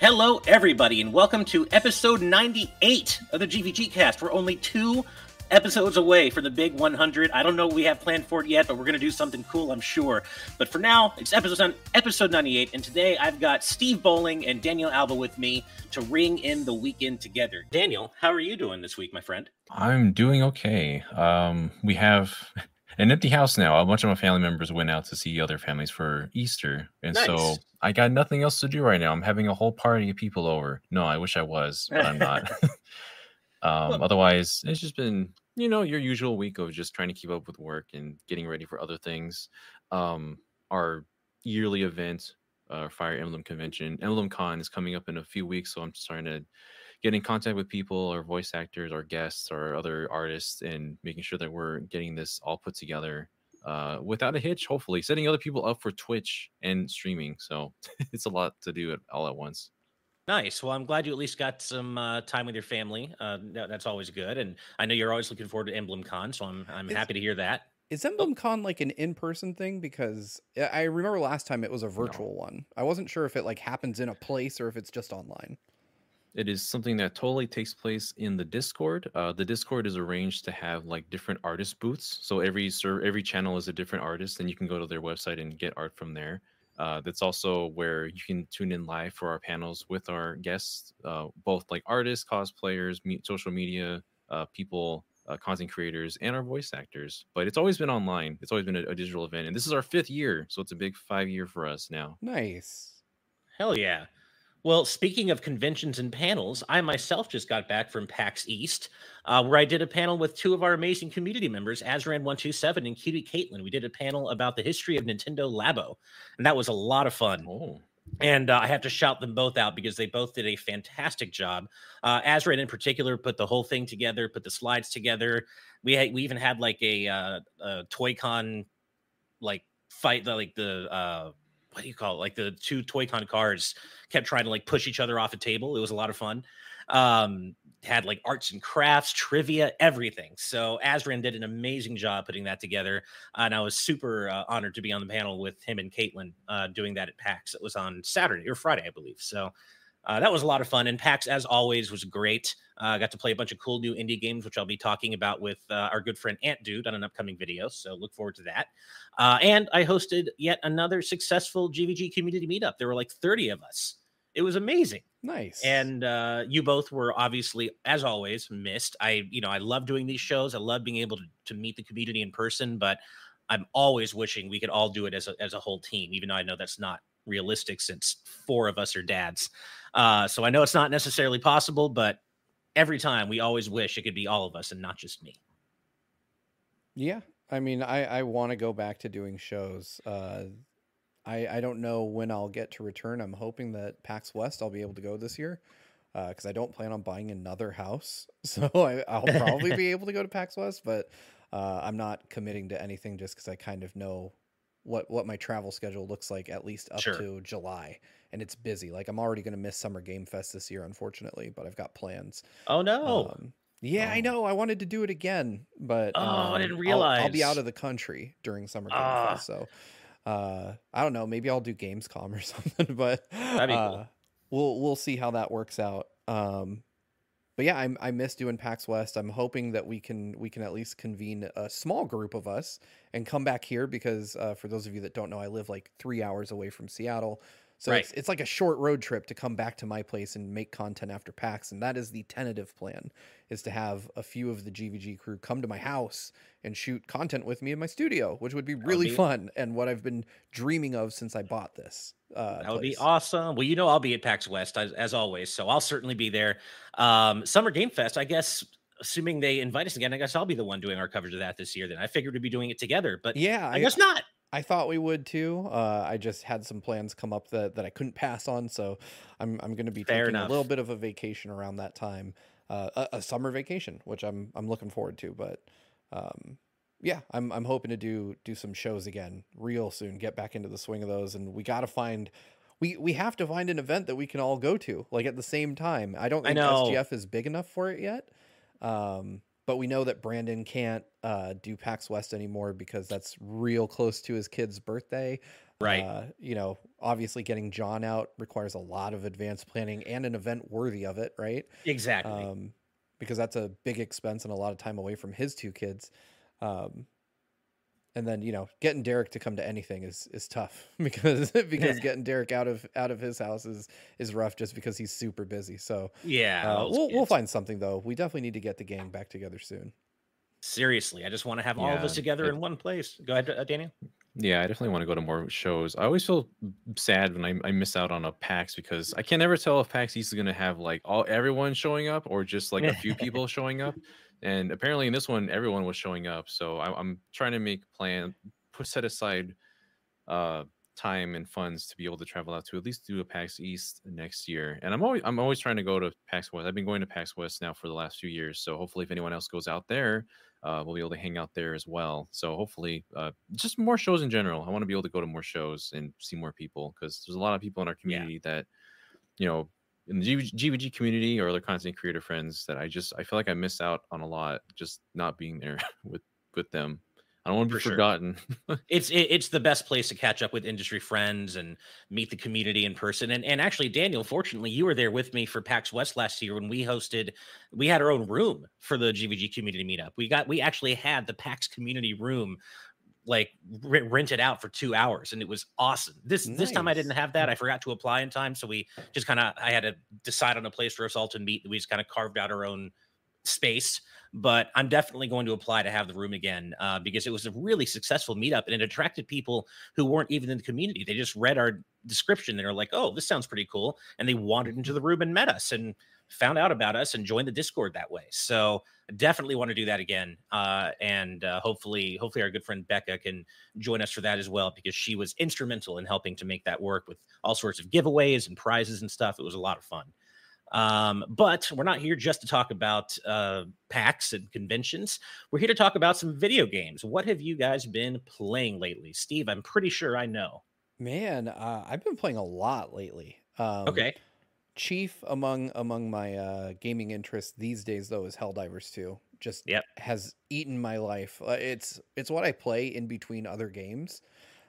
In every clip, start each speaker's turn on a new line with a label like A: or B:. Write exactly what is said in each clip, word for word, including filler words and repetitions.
A: Hello, everybody, and welcome to episode ninety-eight of the G V G Cast. We're only two episodes away from the big one hundred. I don't know what we have planned for it yet, but we're going to do something cool, I'm sure. But for now, it's episode episode ninety-eight, and today I've got Steve Bowling and Daniel Alba with me to ring in the weekend together. Daniel, how are you doing this week, my friend?
B: I'm doing okay. Um, we have an empty house now. A bunch of my family members went out to see other families for Easter, and
A: Nice.
B: so I got nothing else to do right now. I'm having a whole party of people over. No, I wish I was, but I'm not. um,
A: Well-
B: otherwise, it's just been, you know, your usual week of just trying to keep up with work and getting ready for other things. Um, our yearly event, uh, Fire Emblem Convention, Emblem Con, is coming up in a few weeks, so I'm just trying to get in contact with people or voice actors or guests or other artists and making sure that we're getting this all put together uh, without a hitch, hopefully setting other people up for Twitch and streaming. So it's a lot to do it all at once.
A: Nice. Well, I'm glad you at least got some uh, time with your family. Uh, that, that's always good. And I know you're always looking forward to Emblem Con, so I'm I'm
C: Is-
A: happy to hear that.
C: Is Emblem Con like an in-person thing? Because I I remember last time it was a virtual one. I wasn't sure if it like happens in a place or if it's just online.
B: It is something that totally takes place in the Discord. Uh, the Discord is arranged to have like different artist booths. So every ser- every channel is a different artist, and you can go to their website and get art from there. Uh, that's also where you can tune in live for our panels with our guests, uh, both like artists, cosplayers, me- social media uh, people, uh, content creators, and our voice actors. But it's always been online. It's always been a, a digital event, and this is our fifth year, so it's a big five year for us now.
C: Nice.
A: Hell yeah. Well, speaking of conventions and panels, I myself just got back from PAX East, uh, where I did a panel with two of our amazing community members, Azran one two seven and Cutie Caitlin. We did a panel about the history of Nintendo Labo, and that was a lot of fun.
B: Oh,
A: And uh, I have to shout them both out because they both did a fantastic job. Uh, Azran in particular put the whole thing together, put the slides together. We had, we even had like a, uh, a Toy-Con like fight, like the uh, what do you call it? Like the two Toy-Con cars kept trying to like push each other off a table. It was a lot of fun. Um, had like arts and crafts, trivia, everything. So Azran did an amazing job putting that together. And I was super uh, honored to be on the panel with him and Caitlin uh, doing that at PAX. It was on Saturday or Friday, I believe. So uh, that was a lot of fun. And PAX, as always, was great. I uh, got to play a bunch of cool new indie games, which I'll be talking about with uh, our good friend Ant Dude on an upcoming video. So look forward to that. Uh, and I hosted yet another successful G V G community meetup. There were like thirty of us. It was amazing.
C: Nice.
A: And uh, you both were obviously, as always, missed. I, you know, I love doing these shows. I love being able to, to meet the community in person, but I'm always wishing we could all do it as a, as a whole team, even though I know that's not realistic since four of us are dads. Uh, so I know it's not necessarily possible, but every time we always wish it could be all of us and not just me.
C: Yeah. I mean, I, I want to go back to doing shows. Uh, I, I don't know when I'll get to return. I'm hoping that PAX West I'll be able to go this year because I don't plan on buying another house. So I, I'll probably be able to go to PAX West, but uh, I'm not committing to anything just because I kind of know what, what my travel schedule looks like at least up
A: Sure.
C: to July. And it's busy. Like I'm already going to miss Summer Game Fest this year, unfortunately, but I've got plans.
A: Oh, no.
C: Um, yeah, I
B: Oh.
C: know. I wanted to do it again, but
A: Oh, I
C: um,
A: didn't
C: I'll, I'll be
A: realize.
C: out of the country during Summer Game
A: Ah.
C: Fest, so uh, I don't know. Maybe I'll do Gamescom or something, but
A: That'd be
C: uh,
A: cool.
C: we'll we'll see how that works out. Um, but yeah, I I miss doing PAX West. I'm hoping that we can we can at least convene a small group of us and come back here because uh, for those of you that don't know, I live like three hours away from Seattle. So
A: Right.
C: it's it's like a short road trip to come back to my place and make content after PAX, and that is the tentative plan, is to have a few of the G V G crew come to my house and shoot content with me in my studio, which would be really
A: be-
C: fun and what I've been dreaming of since I bought this. Uh,
A: That would be
C: place.
A: awesome. Well, you know, I'll be at PAX West as, as always, so I'll certainly be there. Um, Summer Game Fest, I guess, assuming they invite us again, I guess I'll be the one doing our coverage of that this year. Then I figured we'd be doing it together, but
C: Yeah,
A: I guess not.
C: I thought we would too. Uh, I just had some plans come up that, that I couldn't pass on, so I'm I'm going to be
A: Fair
C: taking
A: enough.
C: a little bit of a vacation around that time, uh, a, a summer vacation, which I'm I'm looking forward to. But um, yeah, I'm I'm hoping to do do some shows again real soon. Get back into the swing of those, and we got to find. We, we have to find an event that we can all go to like at the same time. I don't
A: I
C: think
A: know.
C: S G F is big enough for it yet. Um, but we know that Brandon can't uh, do PAX West anymore because that's real close to his kid's birthday.
A: Right.
C: Uh, you know, obviously getting John out requires a lot of advanced planning and an event worthy of it, right?
A: Exactly.
C: Um, because that's a big expense and a lot of time away from his two kids. Um, and then, you know, getting Derek to come to anything is is tough because because getting Derek out of out of his house is is rough just because he's super busy. So
A: yeah,
C: uh,
A: those
C: we'll we'll
A: kids.
C: find something though. We definitely need to get the gang back together soon.
A: Seriously, I just want to have all of
B: Yeah,
A: us together
B: it,
A: in one place. Go ahead, uh, Daniel.
B: yeah, I definitely want to go to more shows. I always feel sad when I, I miss out on a PAX because I can never tell if PAX East is gonna have like all everyone showing up or just like a few people showing up. And apparently in this one, everyone was showing up. So I, I'm trying to make plan, put set aside uh time and funds to be able to travel out to at least do a PAX East next year. And I'm always I'm always trying to go to PAX West. I've been going to PAX West now for the last few years. So hopefully if anyone else goes out there, uh, we'll be able to hang out there as well. So hopefully uh, just more shows in general. I want to be able to go to more shows and see more people because there's a lot of people in our community yeah. that, you know, in the G V G community or other content creator friends that I just I feel like I miss out on a lot just not being there with with them. I don't want to be For forgotten.
A: Sure. it's it, it's the best place to catch up with industry friends and meet the community in person. And and actually, Daniel, fortunately, you were there with me for PAX West last year when we hosted. We had our own room for the G V G community meetup. We got we actually had the PAX community room like r- rented out for two hours, and it was awesome. This nice. This time I didn't have that. I forgot to apply in time, so we just kind of I had to decide on a place for us all to meet. We just kind of carved out our own space, but I'm definitely going to apply to have the room again uh, because it was a really successful meetup and it attracted people who weren't even in the community. They just read our description and are like, oh, this sounds pretty cool. And they wandered into the room and met us and found out about us and joined the Discord that way. So definitely want to do that again. Uh, and uh, hopefully, hopefully our good friend Becca can join us for that as well, because she was instrumental in helping to make that work with all sorts of giveaways and prizes and stuff. It was a lot of fun. Um, but we're not here just to talk about uh, PAX and conventions. We're here to talk about some video games. What have you guys been playing lately? Steve, I'm pretty sure I know.
C: Man, uh, I've been playing a lot lately. Um,
A: okay.
C: Chief among among my uh, gaming interests these days, though, is Helldivers two. Just
A: yep.
C: has eaten my life. Uh, it's it's what I play in between other games.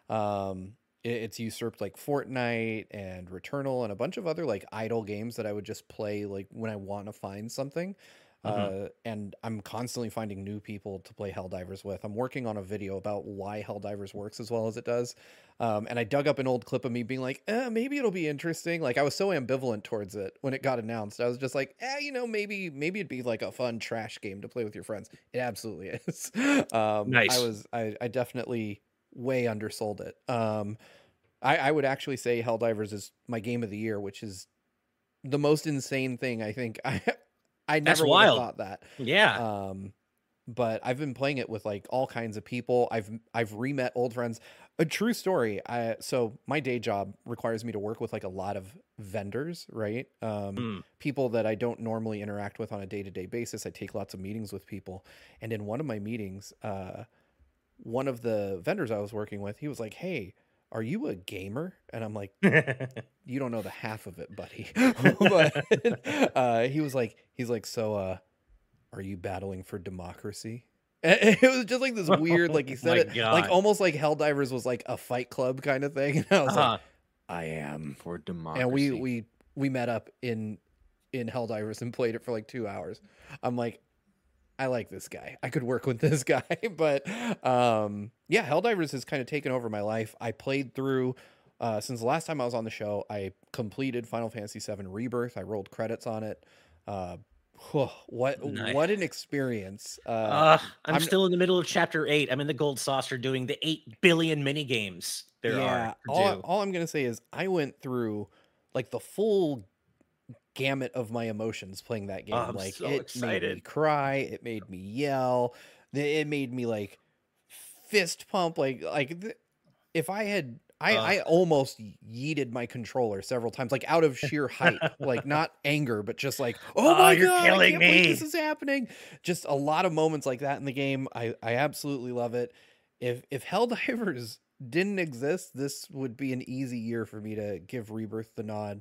C: Um, it, it's usurped like Fortnite and Returnal and a bunch of other like idle games that I would just play like when I want to find something. Mm-hmm. Uh, and I'm constantly finding new people to play Helldivers with. I'm working on a video about why Helldivers works as well as it does. Um, and I dug up an old clip of me being like, eh, maybe it'll be interesting. Like I was so ambivalent towards it when it got announced. I was just like, eh, you know, maybe, maybe it'd be like a fun trash game to play with your friends. It absolutely is. um,
A: nice.
C: I was, I, I definitely way undersold it. Um, I, I would actually say Helldivers is my game of the year, which is the most insane thing I think I I never would have thought that.
A: Yeah.
C: Um, but I've been playing it with like all kinds of people. I've I've re-met old friends. A true story. I so my day job requires me to work with like a lot of vendors, right? Um,
A: mm.
C: People that I don't normally interact with on a day-to-day basis. I take lots of meetings with people. And in one of my meetings, uh, one of the vendors I was working with, he was like, "Hey, are you a gamer?" And I'm like, you don't know the half of it, buddy. But uh, he was like, he's like, so uh, are you battling for democracy? And it was just like this weird, like he said it,
A: God.
C: like almost like Helldivers was like a Fight Club kind of thing. And I was uh-huh. like, I am
B: for democracy.
C: And we we we met up in in Helldivers and played it for like two hours. I'm like, I like this guy. I could work with this guy. But um, yeah, Helldivers has kind of taken over my life. I played through, uh, since the last time I was on the show, I completed Final Fantasy seven Rebirth. I rolled credits on it. Uh, whew, what nice. What an experience. Uh,
A: uh, I'm, I'm still in the middle of chapter eight. I'm in the Gold Saucer doing the eight billion mini games there
C: yeah,
A: are.
C: All, all I'm going to say is I went through like the full gamut of my emotions playing that game.
A: Oh,
C: like
A: so
C: it
A: excited.
C: made me cry, it made me yell, it made me like fist pump, like like if I had I, uh, I almost yeeted my controller several times, like out of sheer height, like not anger, but just like, oh,
A: oh
C: my
A: you're
C: god,
A: killing
C: I can't
A: me.
C: believe this is happening. Just a lot of moments like that in the game. I, I absolutely love it. If if Helldivers didn't exist, this would be an easy year for me to give Rebirth the nod.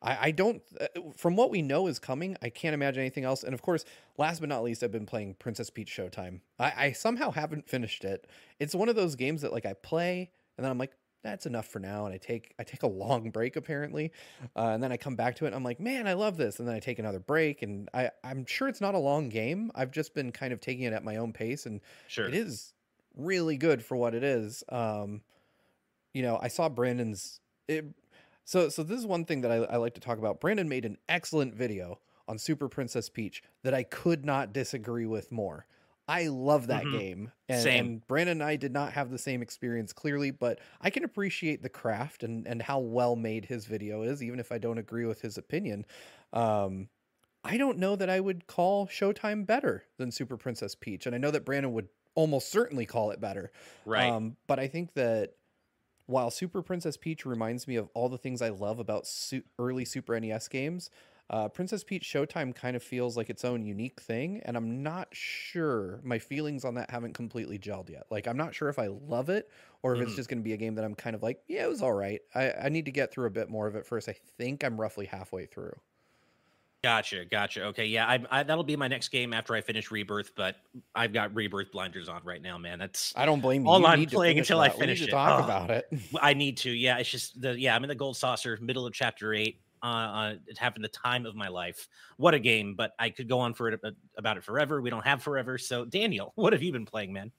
C: I, I don't, uh, from what we know is coming, I can't imagine anything else. And of course, last but not least, I've been playing Princess Peach Showtime. I, I somehow haven't finished it. It's one of those games that like I play and then I'm like, that's enough for now. And I take, I take a long break apparently. Uh, and then I come back to it and I'm like, man, I love this. And then I take another break and I, I'm sure it's not a long game. I've just been kind of taking it at my own pace and
A: Sure.
C: it is really good for what it is. Um, you know, I saw Brandon's, it, so, so this is one thing that I, I like to talk about. Brandon made an excellent video on Super Princess Peach that I could not disagree with more. I love that
A: Mhm.
C: game. And,
A: Same.
C: and Brandon and I did not have the same experience clearly, but I can appreciate the craft and, and how well made his video is, even if I don't agree with his opinion. Um, I don't know that I would call Showtime better than Super Princess Peach. And I know that Brandon would almost certainly call it better.
A: Right.
C: Um, but I think that while Super Princess Peach reminds me of all the things I love about su- early Super N E S games, uh, Princess Peach Showtime kind of feels like its own unique thing, and I'm not sure, my feelings on that haven't completely gelled yet. Like, I'm not sure if I love it, or if it's
A: Mhm.
C: just going to be a game that I'm kind of like, yeah, it was all right. I, I need to get through a bit more of it first. I think I'm roughly halfway through.
A: Gotcha, gotcha. Okay, yeah, I, I that'll be my next game after I finish Rebirth, but I've got Rebirth blinders on right now, man. That's
C: I don't blame you.
A: all
C: You
A: I'm
C: need to
A: playing
C: finish
A: until I
C: that. We need
A: finish
C: to
A: it.
C: talk
A: Oh,
C: about it.
A: I need to. Yeah, it's just the yeah. I'm in the Gold Saucer, middle of chapter eight. Uh, uh having the time of my life. What a game! But I could go on for it uh, about it forever. We don't have forever. So, Daniel, what have you been playing, man?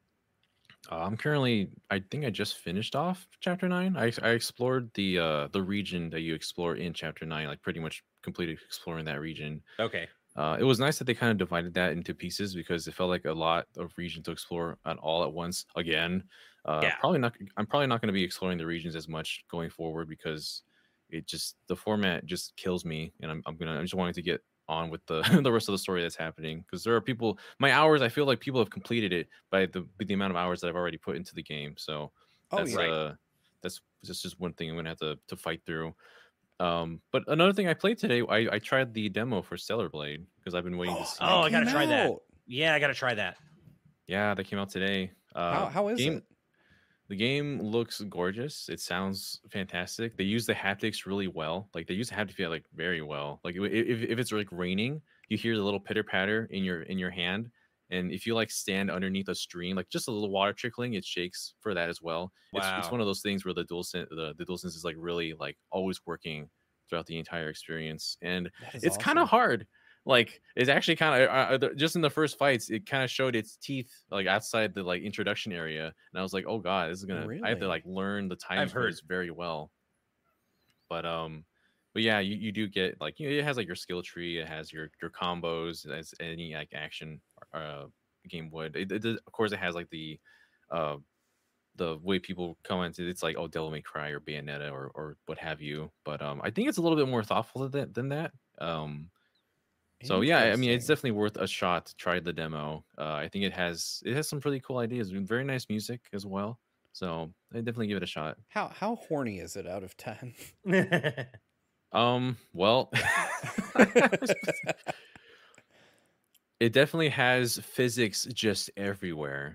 B: Uh, I'm currently. I think I just finished off chapter nine. I I explored the uh the region that you explore in chapter nine. Like pretty much completed exploring that region.
A: Okay.
B: Uh, it was nice that they kind of divided that into pieces because it felt like a lot of region to explore at all at once. Again, uh,
A: Yeah.
B: probably not. I'm probably not going to be exploring the regions as much going forward because it just the format just kills me, and I'm I'm gonna I'm just wanting to get on with the the rest of the story that's happening because there are people. My hours, I feel like people have completed it by the by the amount of hours that I've already put into the game. So
C: Oh,
B: that's
C: yeah.
A: Right.
B: uh that's that's just one thing I'm gonna have to to fight through. Um, but another thing I played today, I, I tried the demo for Stellar Blade because I've been waiting to see.
A: Oh, I
C: That
A: gotta
C: came
A: try that.
C: out.
A: Yeah, I gotta try that.
B: Yeah, that came out today. Uh,
C: How, how is
B: game,
C: it?
B: The game looks gorgeous. It sounds fantastic. They use the haptics really well. Like they use the haptic feedback like very well. Like i- if, if it's like raining, you hear the little pitter patter in your in your hand, and if you like stand underneath a stream, like just a little water trickling, it shakes for that as well. It's it's
A: Wow.
B: one of those things where the dual sen- the the DualSense is like really like always working throughout the entire experience, and
C: That is
B: it's kind of
C: awesome.
B: hard. Like it's actually kind of uh, uh, just in the first fights, it kind of showed its teeth like outside the like introduction area, and I was like, oh god, this is gonna. I have to
C: Really?
B: like learn the timing
A: I've
B: for
A: heard.
B: this very well. But um, but yeah, you, you do get like you know, it has like your skill tree, it has your your combos as any like action uh game would. It, it, of course, it has like the uh the way people commented, it's like oh Devil May Cry or Bayonetta or or what have you. But um, I think it's a little bit more thoughtful than that. Than that. Um, so yeah, I mean, it's
C: Interesting.
B: definitely worth a shot to try the demo. Uh, I think it has it has some pretty cool ideas, and very nice music as well. So I definitely give it a shot.
C: How how horny is it out of ten?
B: Um, well, it definitely has physics just everywhere.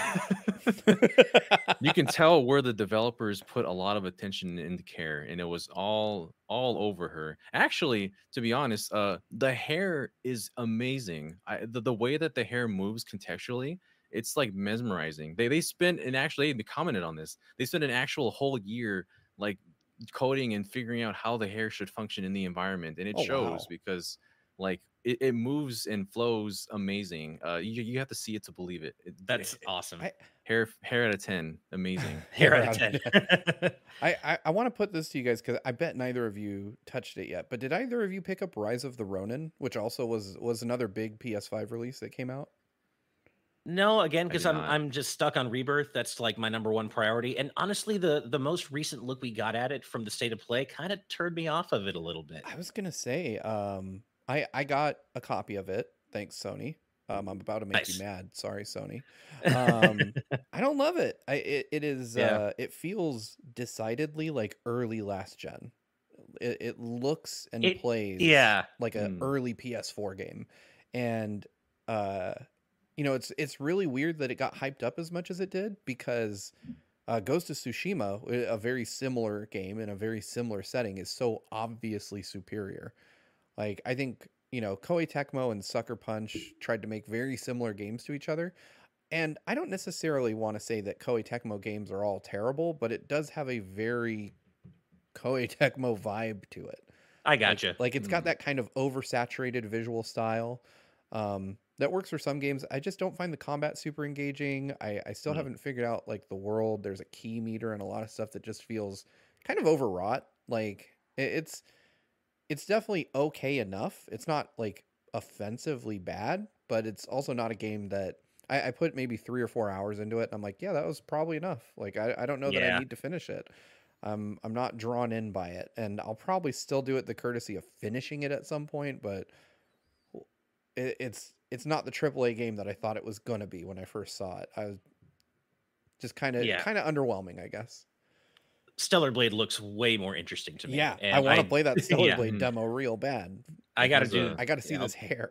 B: You can tell where the developers put a lot of attention and care, and it was all all over her. Actually, to be honest, uh, the hair is amazing. I, the, the way that the hair moves contextually, it's like mesmerizing. They they spent and actually they commented on this. They spent an actual whole year like coding and figuring out how the hair should function in the environment, and it
C: Oh,
B: shows
C: wow.
B: because like it, it moves and flows amazing. Uh, you you have to see it to believe it. it
A: That's
B: it-
A: awesome.
C: I
B: hair hair out of ten, amazing.
A: Hair
C: hair
A: out of
C: out of
A: ten.
C: I I, I want to put this to you guys because I bet neither of you touched it yet. But did either of you pick up Rise of the Ronin, which also was was another big P S five release that came out?
A: No, again,
B: I
A: because
B: did
A: I'm
B: not.
A: I'm just stuck on Rebirth. That's like my number one priority. And honestly, the the most recent look we got at it from the state of play kind of turned me off of it a little bit.
C: I was gonna say, um, I I got a copy of it. Thanks, Sony. Um, I'm about to make you
A: Nice.
C: mad. Sorry, Sony. Um, I don't love it. I it, it is
A: Yeah.
C: uh it feels decidedly like early last gen. It, it looks and
A: It
C: plays
A: yeah.
C: like an
B: Hmm.
C: early P S four game, and uh, you know it's it's really weird that it got hyped up as much as it did because Uh, Ghost of Tsushima, a very similar game in a very similar setting, is so obviously superior. Like, I think, you know, Koei Tecmo and Sucker Punch tried to make very similar games to each other. And I don't necessarily want to say that Koei Tecmo games are all terrible, but it does have a very Koei Tecmo vibe to it.
A: I
C: Like,
A: gotcha.
C: like it's got
B: Mm.
C: that kind of oversaturated visual style. Um, that works for some games. I just don't find the combat super engaging. I, I still
A: Mm.
C: haven't figured out like the world. There's a key meter and a lot of stuff that just feels kind of overwrought. Like it, it's it's definitely okay enough. It's not like offensively bad, but it's also not a game that I, I put maybe three or four hours into it. And I'm like, yeah, that was probably enough. Like I, I don't know that I
A: Yeah.
C: need to finish it. I'm I'm not drawn in by it, and I'll probably still do it the courtesy of finishing it at some point, but it, it's it's not the triple A game that I thought it was gonna be when I first saw it. I was just kind of
A: Yeah.
C: kind of underwhelming, I guess.
A: Stellar Blade looks way more interesting to me.
C: Yeah, I
A: And
C: want to
A: I
C: play that Stellar
A: yeah,
C: Blade
B: Mhm.
C: demo real bad.
A: I
B: It
A: got to
B: has
A: do
B: a
C: I got to see
A: yeah,
C: this hair.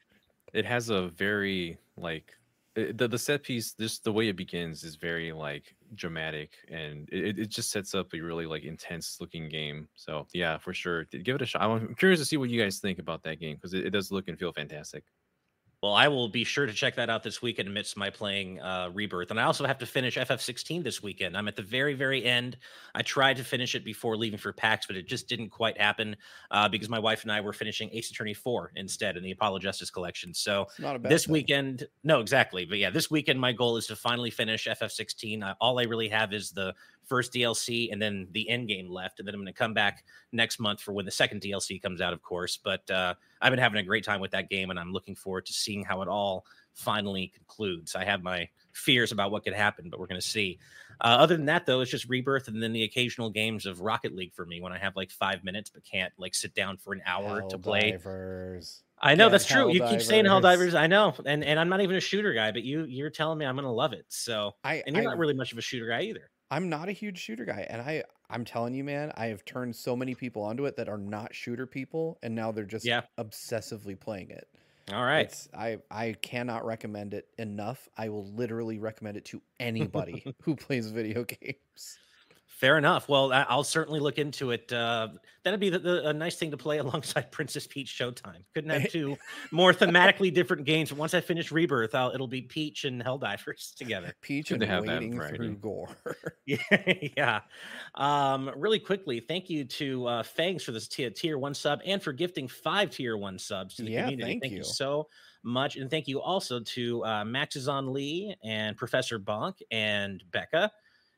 B: it has a very like uh, the the set piece. Just the way it begins is very like dramatic, and it, it just sets up a really like intense looking game. So yeah, for sure, give it a shot. I'm curious to see what you guys think about that game because it, it does look and feel fantastic.
A: Well, I will be sure to check that out this weekend amidst my playing uh, Rebirth. And I also have to finish F F sixteen this weekend. I'm at the very, very end. I tried to finish it before leaving for PAX, but it just didn't quite happen uh, because my wife and I were finishing Ace Attorney four instead in the Apollo Justice Collection. So
C: It's not a bad
A: this
C: thing.
A: weekend, no, exactly. But yeah, this weekend, my goal is to finally finish F F sixteen. Uh, all I really have is the first D L C and then the end game left. And then I'm going to come back next month for when the second D L C comes out, of course. But uh, I've been having a great time with that game, and I'm looking forward to seeing how it all finally concludes. I have my fears about what could happen, but we're going to see. Uh, other than that, though, it's just Rebirth and then the occasional games of Rocket League for me when I have like five minutes but can't like sit down for an hour to play.
C: Helldivers.
A: I know
C: Get
A: that's true. You keep saying
C: Helldivers.
A: Helldivers. I know, and and I'm not even a shooter guy, but you you're telling me I'm going to love it. So,
C: I
A: and you're
C: I
A: not really much of a shooter guy either.
C: I'm not a huge shooter guy, and I I'm telling you, man, I have turned so many people onto it that are not shooter people, and now they're just
A: Yeah.
C: obsessively playing it.
A: All right.
C: It's I I cannot recommend it enough. I will literally recommend it to anybody who plays video games.
A: Fair enough. Well, I- I'll certainly look into it. Uh, that'd be the, the, a nice thing to play alongside Princess Peach Showtime. Couldn't have two more thematically different games. But once I finish Rebirth, I'll, it'll be Peach and Helldivers together.
C: Peach
B: Good
C: and
B: to have that
C: wading
B: variety.
C: through gore.
A: Yeah, yeah. Um, really quickly, thank you to uh, Fangs for this tier, tier one sub and for gifting five tier one subs to the
C: Yeah,
A: community.
C: thank
A: Thank you
C: you.
A: so much, and thank you also to uh, Maxizon Lee and Professor Bonk and Becca.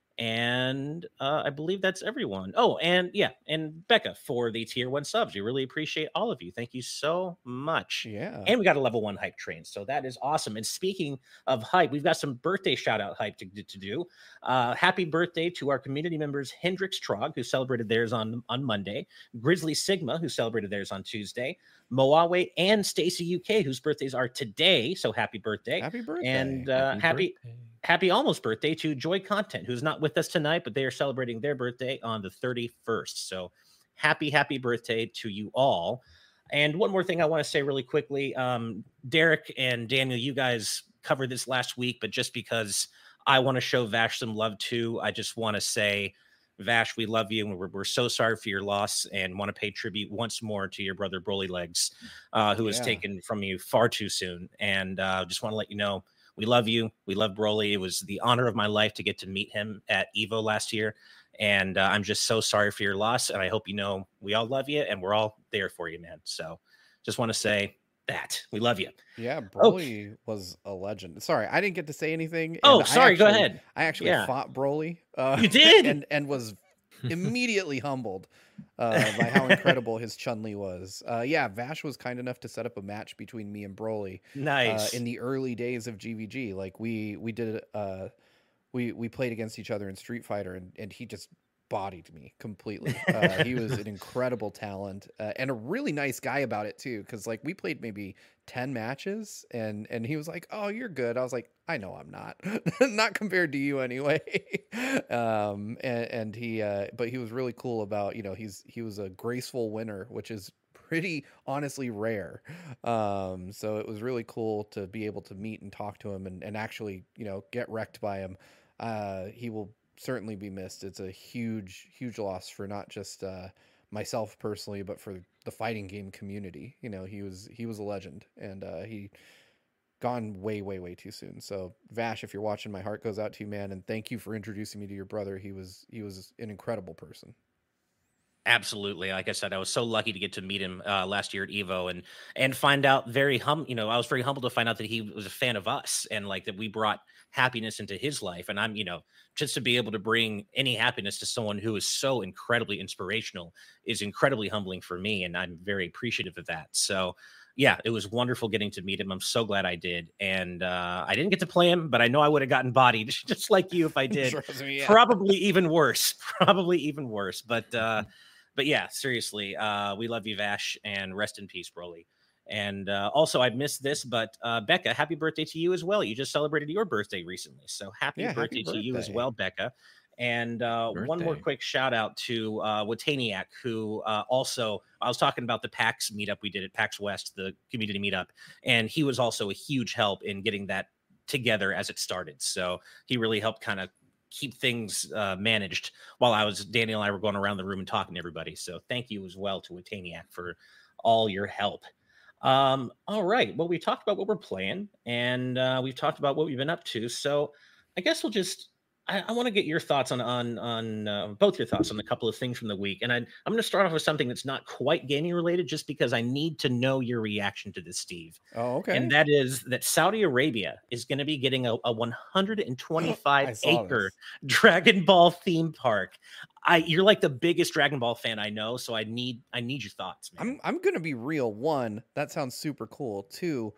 A: And uh, I believe that's everyone. Oh, and yeah, and Becca for the tier one subs. We really appreciate all of you. Thank you so much.
C: Yeah.
A: And we got a level one hype train, so that is awesome. And speaking of hype, we've got some birthday shout out hype to, to do. Uh, happy birthday to our community members Hendrix Trog, who celebrated theirs on, on Monday, Grizzly Sigma, who celebrated theirs on Tuesday, Moawe and Stacy U K, whose birthdays are today. So happy birthday.
C: Happy birthday.
A: And uh, happy, happy
B: birthday.
A: Happy almost birthday to Joy Content, who's not with us tonight, but they are celebrating their birthday on the thirty-first. So happy, happy birthday to you all. And one more thing I want to say really quickly. Um, Derek and Daniel, you guys covered this last week, but just because I want to show Vash some love too, I just want to say, Vash, we love you, and we're, we're so sorry for your loss and want to pay tribute once more to your brother Broly Legs, uh, who was
C: Yeah.
A: taken from you far too soon. And uh, just want to let you know, we love you. We love Broly. It was the honor of my life to get to meet him at Evo last year. And uh, I'm just so sorry for your loss. And I hope you know we all love you and we're all there for you, man. So just want to say that. We love you.
C: Yeah, Broly was a legend. Sorry, I didn't get to say anything.
A: Oh,
C: and I
A: sorry. Go
C: actually-
A: ahead.
C: I actually
A: Yeah.
C: fought Broly. Uh,
A: You did?
C: and and was immediately humbled uh, by how incredible his Chun-Li was. Uh, yeah, Vash was kind enough to set up a match between me and Broly
A: Nice.
C: uh, in the early days of G V G. Like we we did uh, we we played against each other in Street Fighter, and and he just bodied me completely. Uh, he was an incredible talent uh, and a really nice guy about it too. Because like we played maybe ten matches, and and he was like, "Oh, you're good." I was like, "I know I'm not, not compared to you anyway." um, and, and he, uh, but he was really cool about you know he's he was a graceful winner, which is pretty honestly rare. Um, so it was really cool to be able to meet and talk to him and, and actually you know get wrecked by him. Uh, he will certainly be missed. It's a huge, huge loss for not just uh, myself personally, but for the fighting game community. You know, he was he was a legend, and uh, he gone way, way, way too soon. So Vash, if you're watching, my heart goes out to you, man, and thank you for introducing me to your brother. He was he was an incredible person.
A: Absolutely. Like I said, I was so lucky to get to meet him uh, last year at Evo and and find out very hum. You know, I was very humbled to find out that he was a fan of us and like that we brought happiness into his life. And I'm, you know, just to be able to bring any happiness to someone who is so incredibly inspirational is incredibly humbling for me, and I'm very appreciative of that. So, yeah, it was wonderful getting to meet him. I'm so glad I did, and uh, I didn't get to play him, but I know I would have gotten bodied just like you if I did.
C: Me, yeah.
A: Probably even worse. Probably even worse. But. Uh, But yeah, seriously, uh, we love you, Vash, and rest in peace, Broly. And uh, also, I missed this, but uh, Becca, happy birthday to you as well. You just celebrated your birthday recently, so happy,
C: yeah,
A: birthday,
C: happy birthday
A: to you as well, Becca. And uh, one more quick shout out to uh, Wataniac, who uh, also, I was talking about the PAX meetup we did at PAX West, the community meetup, and he was also a huge help in getting that together as it started. So he really helped kind of keep things uh, managed while I was, Daniel and I were going around the room and talking to everybody. So thank you as well to Wataniac for all your help. Um, all right. Well, we talked about what we're playing, and uh, we've talked about what we've been up to. So I guess we'll just, I, I want to get your thoughts on, on, on uh, both your thoughts on a couple of things from the week. And I, I'm going to start off with something that's not quite gaming related, just because I need to know your reaction to this, Steve.
C: Oh, okay.
A: And that is that Saudi Arabia is going to be getting a, a one hundred twenty-five acre Dragon Ball theme park. I, you're like the biggest Dragon Ball fan I know, so I need, I need your thoughts, man.
C: I'm, I'm going to be real. One, that sounds super cool. Two,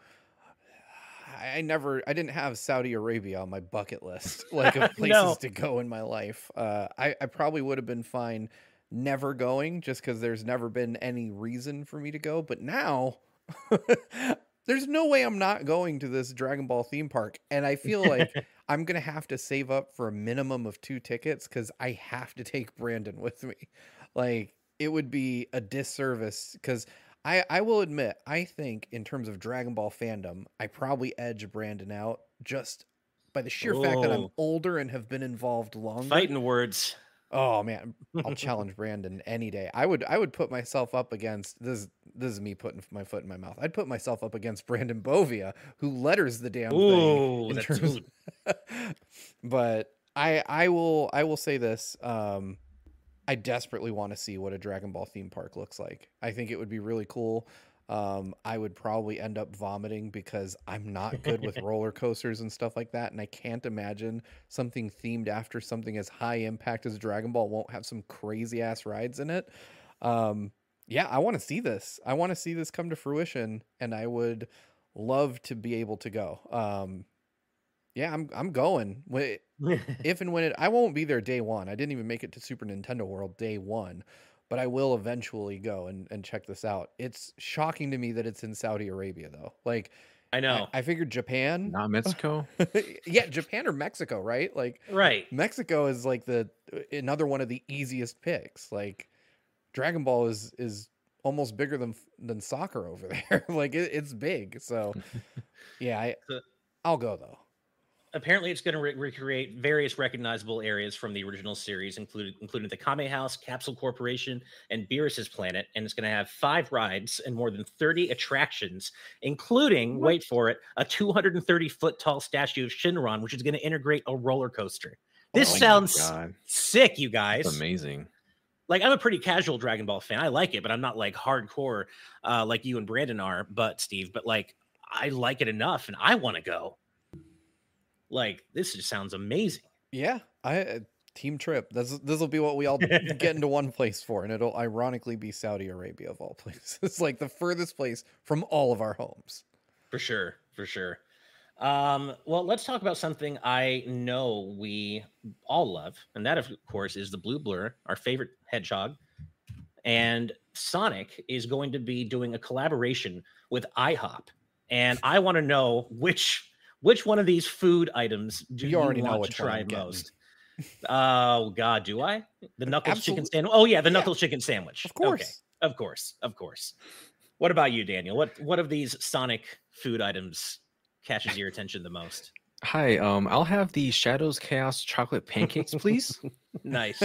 C: I never, I didn't have Saudi Arabia on my bucket list, like of places
A: no.
C: to go in my life. Uh, I, I probably would have been fine never going, just because there's never been any reason for me to go. But now, there's no way I'm not going to this Dragon Ball theme park. And I feel like I'm going to have to save up for a minimum of two tickets because I have to take Brandon with me. Like, it would be a disservice because I, I will admit, I think in terms of Dragon Ball fandom, I probably edge Brandon out just by the sheer Ooh. fact that I'm older and have been involved longer.
A: Fighting words.
C: Oh man, I'll challenge Brandon any day. I would I would put myself up against this. This is me putting my foot in my mouth. I'd put myself up against Brandon Bovia, who letters the damn
A: Ooh,
C: thing.
A: That's
C: terms... But I I will I will say this. Um, I desperately want to see what a Dragon Ball theme park looks like. I think it would be really cool. Um, I would probably end up vomiting because I'm not good with roller coasters and stuff like that. And I can't imagine something themed after something as high impact as Dragon Ball won't have some crazy ass rides in it. Um, yeah, I want to see this. I want to see this come to fruition, and I would love to be able to go. Um, yeah, I'm I'm going. If and when it, I won't be there day one. I didn't even make it to Super Nintendo World day one, but I will eventually go and, and check this out. It's shocking to me that it's in Saudi Arabia, though. Like,
A: I know.
C: I, I figured Japan,
B: not Mexico.
C: Yeah, Japan or Mexico, right? Like,
A: right.
C: Mexico is like the another one of the easiest picks. Like, Dragon Ball is is almost bigger than than soccer over there. Like, it, it's big. So, yeah, I, I'll go though.
A: Apparently, it's going to re recreate various recognizable areas from the original series, including including the Kame House, Capsule Corporation, and Beerus's Planet. And it's going to have five rides and more than thirty attractions, including, what? wait for it, a two hundred thirty foot tall statue of Shinron, which is going to integrate a roller coaster. This oh sounds sick, you guys.
B: That's amazing.
A: Like, I'm a pretty casual Dragon Ball fan. I like it, but I'm not like hardcore uh, like you and Brandon are, but Steve, but like, I like it enough and I want to go. Like, this just sounds amazing.
C: Yeah, I uh, team trip. This this will be what we all get into one place for, and it'll ironically be Saudi Arabia of all places. It's like the furthest place from all of our homes.
A: For sure, for sure. Um, well, let's talk about something I know we all love, and that, of course, is the Blue Blur, our favorite hedgehog. And Sonic is going to be doing a collaboration with IHOP, and I want to know which. Which one of these food items do you, you already want know to try most? Oh, God, do I? The Knuckles Absolutely. chicken sandwich? Oh, yeah, the yeah. Knuckles chicken sandwich.
C: Of course.
A: Okay. Of course. Of course. What about you, Daniel? What, what of these Sonic food items catches your attention the most?
B: Hi, um, I'll have the Shadows Chaos chocolate pancakes, please.
A: Nice.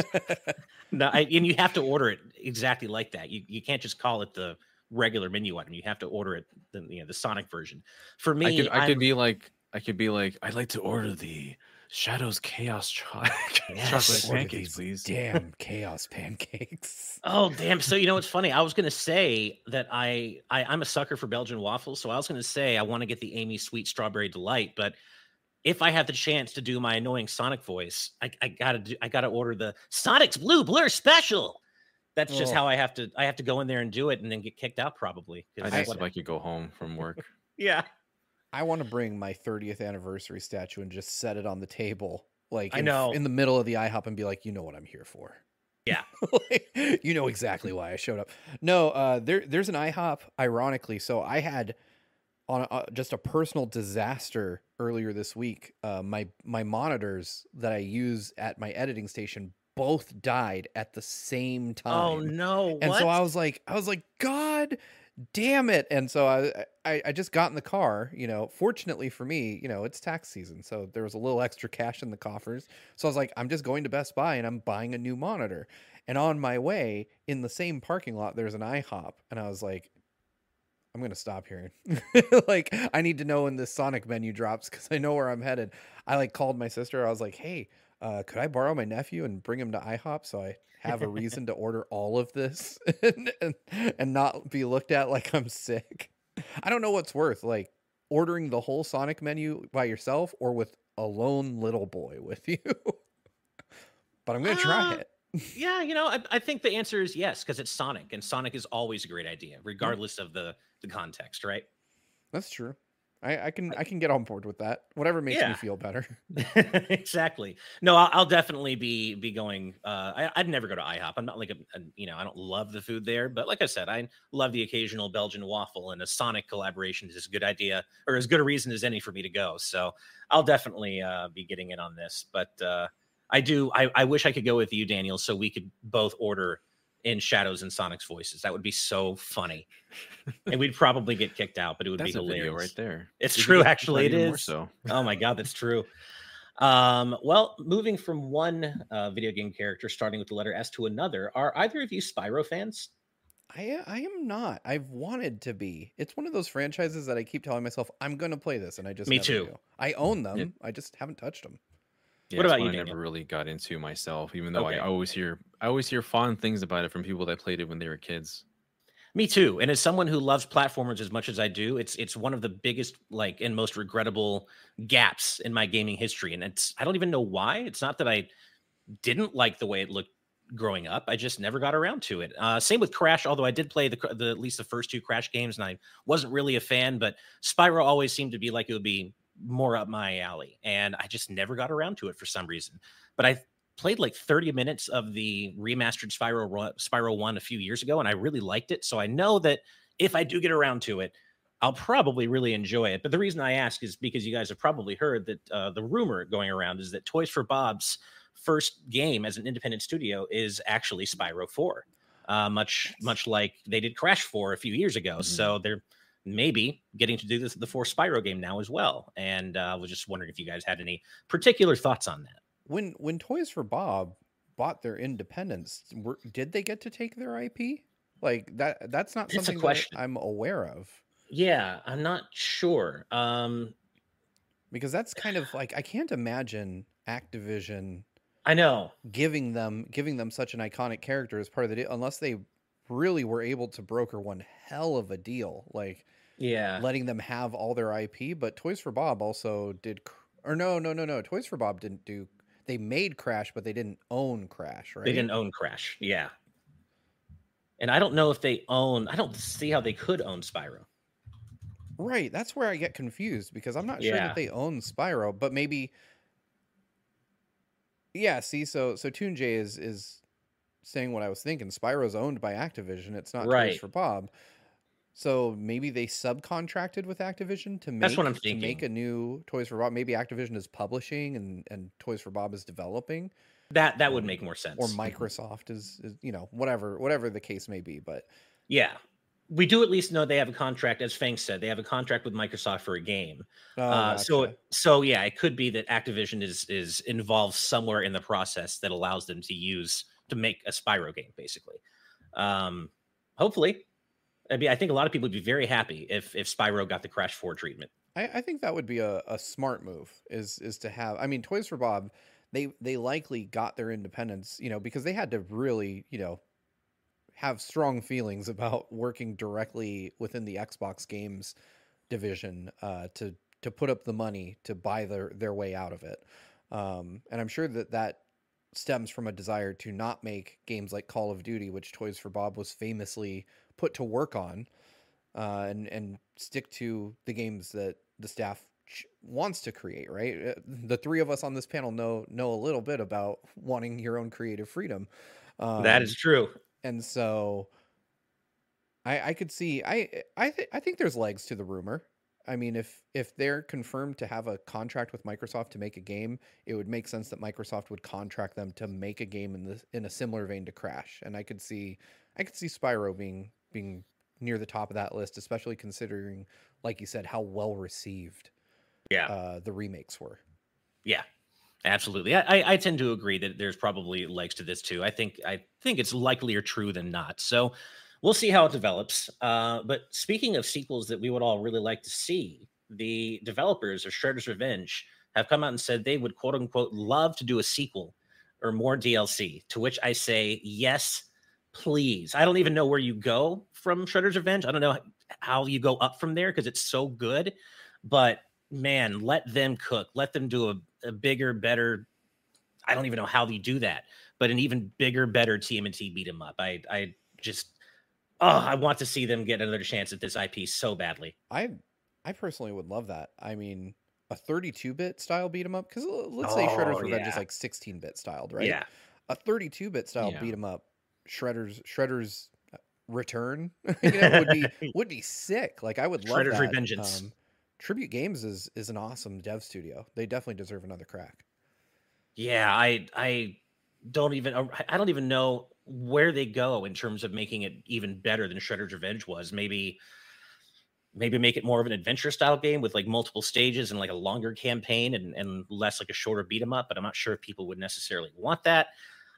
A: No, I, and you have to order it exactly like that. You you can't just call it the regular menu item. You have to order it the you know the Sonic version. For
B: I could
A: me,
B: I could
A: I'm
B: be like I could be like I'd like to order the Shadows Chaos cho-
A: yes.
B: chocolate
C: Order
B: pancakes,
C: these
B: please.
C: damn chaos pancakes.
A: Oh damn! So you know what's funny? I was gonna say that I, I I'm a sucker for Belgian waffles. So I was gonna say I want to get the Amy Sweet Strawberry Delight, but if I have the chance to do my annoying Sonic voice, I, I gotta do I gotta order the Sonic's Blue Blur Special. That's just
C: Oh,
A: how I have to I have to go in there and do it and then get kicked out probably. 'cause
B: I'd
C: I-
B: ask
A: what-
B: if I could go home from work.
A: yeah,
C: I want to bring my thirtieth anniversary statue and just set it on the table, like
A: I
C: in,
A: know.
C: in the middle of the IHOP, and be like, you know what I'm here for.
A: yeah.
C: Like, you know exactly why I showed up. No, uh, there there's an IHOP. Ironically, so I had on a, uh, just a personal disaster earlier this week. Uh, my my monitors that I use at my editing station both died at the same time.
A: Oh no!
C: And
A: what?
C: so I was like, I was like, God damn it. And so I, I, I just got in the car, you know, fortunately for me, you know, it's tax season. So there was a little extra cash in the coffers. So I was like, I'm just going to Best Buy and I'm buying a new monitor. And on my way in the same parking lot, there's an IHOP. And I was like, I'm going to stop here. Like, I need to know when this Sonic menu drops because I know where I'm headed. I like called my sister. I was like, hey, uh, could I borrow my nephew and bring him to IHOP so I have a reason to order all of this and, and, and not be looked at like I'm sick? I don't know what's worth, like ordering the whole Sonic menu by yourself or with a lone little boy with you. But I'm going to try
A: Uh,
C: it.
A: Yeah, you know, I, I think the answer is yes because it's Sonic, and Sonic is always a great idea, regardless of the the context, right?
C: That's true. I, I can I can get on board with that. Whatever makes me
A: Yeah.
C: feel better.
A: Exactly. No, I'll, I'll definitely be be going. Uh, I, I'd never go to IHOP. I'm not like a, a you know I don't love the food there, but like I said, I love the occasional Belgian waffle, and a Sonic collaboration is a good idea or as good a reason as any for me to go. So I'll definitely uh, be getting in on this. But uh, I do. I, I wish I could go with you, Daniel, so we could both order in Shadows and Sonic's voices. That would be so funny, and we'd probably get kicked out, but it would
B: That's
A: be
B: a
A: hilarious.
B: video right there.
A: It's
B: We could
A: true,
B: get
A: actually. It
B: even more
A: is.
B: so.
A: Oh my god, that's true. Um, well, moving from one uh, video game character starting with the letter S to another, are either of you Spyro fans?
C: I I am not. I've wanted to be. It's one of those franchises that I keep telling myself I'm going to play this, and I just
A: Me
C: never
A: too.
C: do. I own them.
B: Yeah.
C: I just haven't touched them.
B: Yeah,
A: What
B: it's
A: about
B: one
A: you,
B: I
A: Daniel?
B: never really got into myself, even though
A: Okay.
B: I always hear I always hear fond things about it from people that played it when they were kids.
A: Me too. And as someone who loves platformers as much as I do, it's it's one of the biggest like and most regrettable gaps in my gaming history. And it's I don't even know why. It's not that I didn't like the way it looked growing up. I just never got around to it. Uh, same with Crash, although I did play the, the at least the first two Crash games, and I wasn't really a fan. But Spyro always seemed to be like it would be more up my alley, and I just never got around to it for some reason. But I played like thirty minutes of the remastered Spyro Ro- Spyro one a few years ago, and I really liked it. So I know that if I do get around to it, I'll probably really enjoy it. But the reason I ask is because you guys have probably heard that uh, the rumor going around is that Toys for Bob's first game as an independent studio is actually Spyro four, uh, much much like they did Crash four a few years ago.
B: Mhm.
A: So they're maybe getting to do this the fourth Spyro game now as well. And I uh, was just wondering if you guys had any particular thoughts on that.
C: When when Toys for Bob bought their independence, were, did they get to take their I P? Like that that's not
A: It's a
C: something that
A: question.
C: I'm aware of.
A: Yeah, I'm not sure. Um,
C: Because that's kind of like I can't imagine Activision
A: I know.
C: giving them giving them such an iconic character as part of the deal unless they really were able to broker one hell of a deal, like
A: Yeah.
C: letting them have all their I P. But Toys for Bob also did, cr- or no, no, no, no. Toys for Bob didn't do. They made Crash, but they didn't own Crash, right?
A: They didn't own Crash. Yeah. And I don't know if they own, I don't see how they could own Spyro.
C: Right. That's where I get confused because I'm not sure
A: Yeah.
C: that they own Spyro, but maybe. Yeah. See, so so Toon J is is saying what I was thinking. Spyro's owned by Activision. It's not Toys
A: Right.
C: for Bob. So maybe they subcontracted with Activision to make
A: That's what I'm
C: to make
A: thinking.
C: a new Toys for Bob. Maybe Activision is publishing and and Toys for Bob is developing,
A: That that would
C: um,
A: make more
C: or
A: sense.
C: Microsoft is, is you know whatever whatever the case may be. But
A: Yeah. we do at least know they have a contract, as Fang said, they have a contract with Microsoft for a game.
C: Oh,
A: Uh, so,
C: gotcha.
A: so yeah, it could be that Activision is is involved somewhere in the process that allows them to use to make a Spyro game, basically. Um, hopefully, I mean, I think a lot of people would be very happy if if Spyro got the Crash four treatment.
C: I, I think that would be a, a smart move is is to have. I mean, Toys for Bob, they they likely got their independence, you know, because they had to really, you know, have strong feelings about working directly within the Xbox games division uh, to to put up the money to buy their their way out of it. Um, and I'm sure that that stems from a desire to not make games like Call of Duty, which Toys for Bob was famously put to work on, uh, and and stick to the games that the staff ch- wants to create. Right, Uh, the three of us on this panel know know a little bit about wanting your own creative freedom,
A: That is
C: um,
A: true.
C: and so I I could see I I th- I think there's legs to the rumor. I mean, if if they're confirmed to have a contract with Microsoft to make a game, it would make sense that Microsoft would contract them to make a game in the in a similar vein to Crash. And I could see I could see Spyro being being near the top of that list, especially considering, like you said, how well received
A: Yeah,
C: uh, the remakes were.
A: yeah, absolutely. I, I I tend to agree that there's probably legs to this too. I think I think it's likelier true than not. So we'll see how it develops. Uh, but speaking of sequels that we would all really like to see, the developers of Shredder's Revenge have come out and said they would quote unquote love to do a sequel or more D L C. To which I say yes, please. I don't even know where you go from Shredder's Revenge. I don't know how you go up from there because it's so good. But man, let them cook. Let them do a, a bigger, better. I don't even know how you do that, but an even bigger, better T M N T beat 'em up. I, I just, oh, I want to see them get another chance at this I P so badly.
C: I I personally would love that. I mean, a thirty-two bit style beat 'em up, because let's say
A: Oh
C: Shredder's Revenge is
A: yeah,
C: like sixteen bit styled, right?
A: yeah.
C: A thirty-two bit style
B: Yeah.
C: beat 'em up, Shredder's Shredder's uh, Return, you know, would be would be sick. Like I would love
A: Shredder's
C: that.
A: Revengeance.
C: Um, Tribute Games is is an awesome dev studio. They definitely deserve another crack.
A: Yeah, I, I don't even, I don't even know where they go in terms of making it even better than Shredder's Revenge was. Maybe maybe make it more of an adventure style game with like multiple stages and like a longer campaign and, and less like a shorter beat 'em up. But I'm not sure if people would necessarily want that.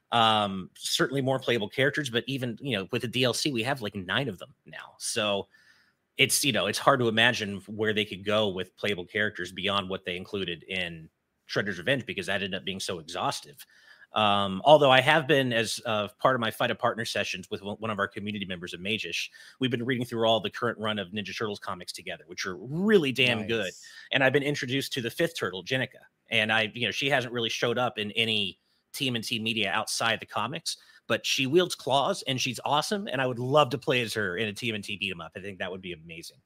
A: Um, certainly more playable characters, but even, you know, with the D L C, we have like nine of them now. So it's, you know, it's hard to imagine where they could go with playable characters beyond what they included in Shredder's Revenge because that ended up being so exhaustive. Um, although I have been, as uh, part of my Fight a Partner sessions with one of our community members of Magish, we've been reading through all the current run of Ninja Turtles comics together, which are really damn good.
C: Nice.
A: And I've been introduced to the fifth turtle, Jenica, and I, you know, she hasn't really showed up in any T M N T media outside the comics, but she wields claws and she's awesome. And I would love to play as her in a T M N T beat 'em up. I think that would be amazing.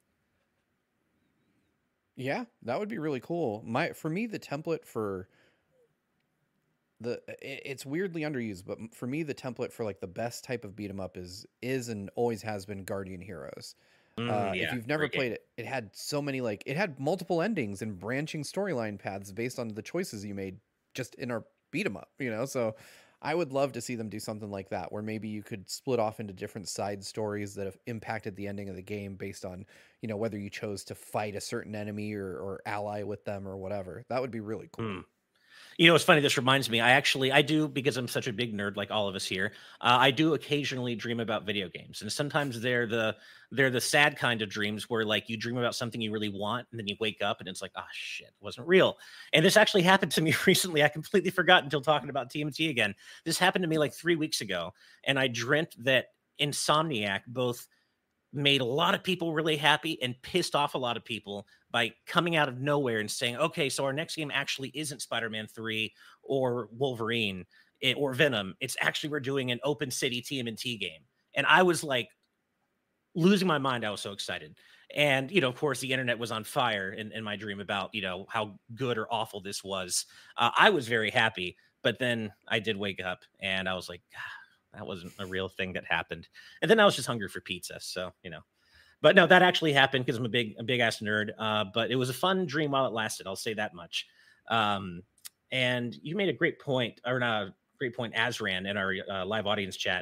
C: Yeah, that would be really cool. My for me, the template for the it- it's weirdly underused, but m- for me, the template for like the best type of beat 'em up is is and always has been Guardian Heroes. Uh,
A: Mm,
C: if
A: yeah,
C: you've never
A: great game.
C: played it, it had so many like it had multiple endings and branching storyline paths based on the choices you made just in our beat 'em up. You know, so I would love to see them do something like that, where maybe you could split off into different side stories that have impacted the ending of the game based on, you know, whether you chose to fight a certain enemy or, or ally with them or whatever. That would be really cool.
A: Mm. You know, it's funny. This reminds me. I actually, I do because I'm such a big nerd, like all of us here. Uh, I do occasionally dream about video games, and sometimes they're the they're the sad kind of dreams where, like, you dream about something you really want, and then you wake up and it's like, oh shit, it wasn't real. And this actually happened to me recently. I completely forgot until talking about T M T again. This happened to me like three weeks ago, and I dreamt that Insomniac both made a lot of people really happy and pissed off a lot of people by coming out of nowhere and saying, okay, so our next game actually isn't Spider-Man three or Wolverine it, or Venom. It's actually, we're doing an open city T M N T game. And I was like losing my mind. I was so excited. And, you know, of course, the internet was on fire in, in my dream about, you know, how good or awful this was. Uh, I was very happy. But then I did wake up and I was like, God, that wasn't a real thing that happened. And then I was just hungry for pizza. So, you know, but no, that actually happened because I'm a big, a big ass nerd. Uh, but it was a fun dream while it lasted. I'll say that much. Um, and you made a great point, or not a great point, Azran, in our uh, live audience chat.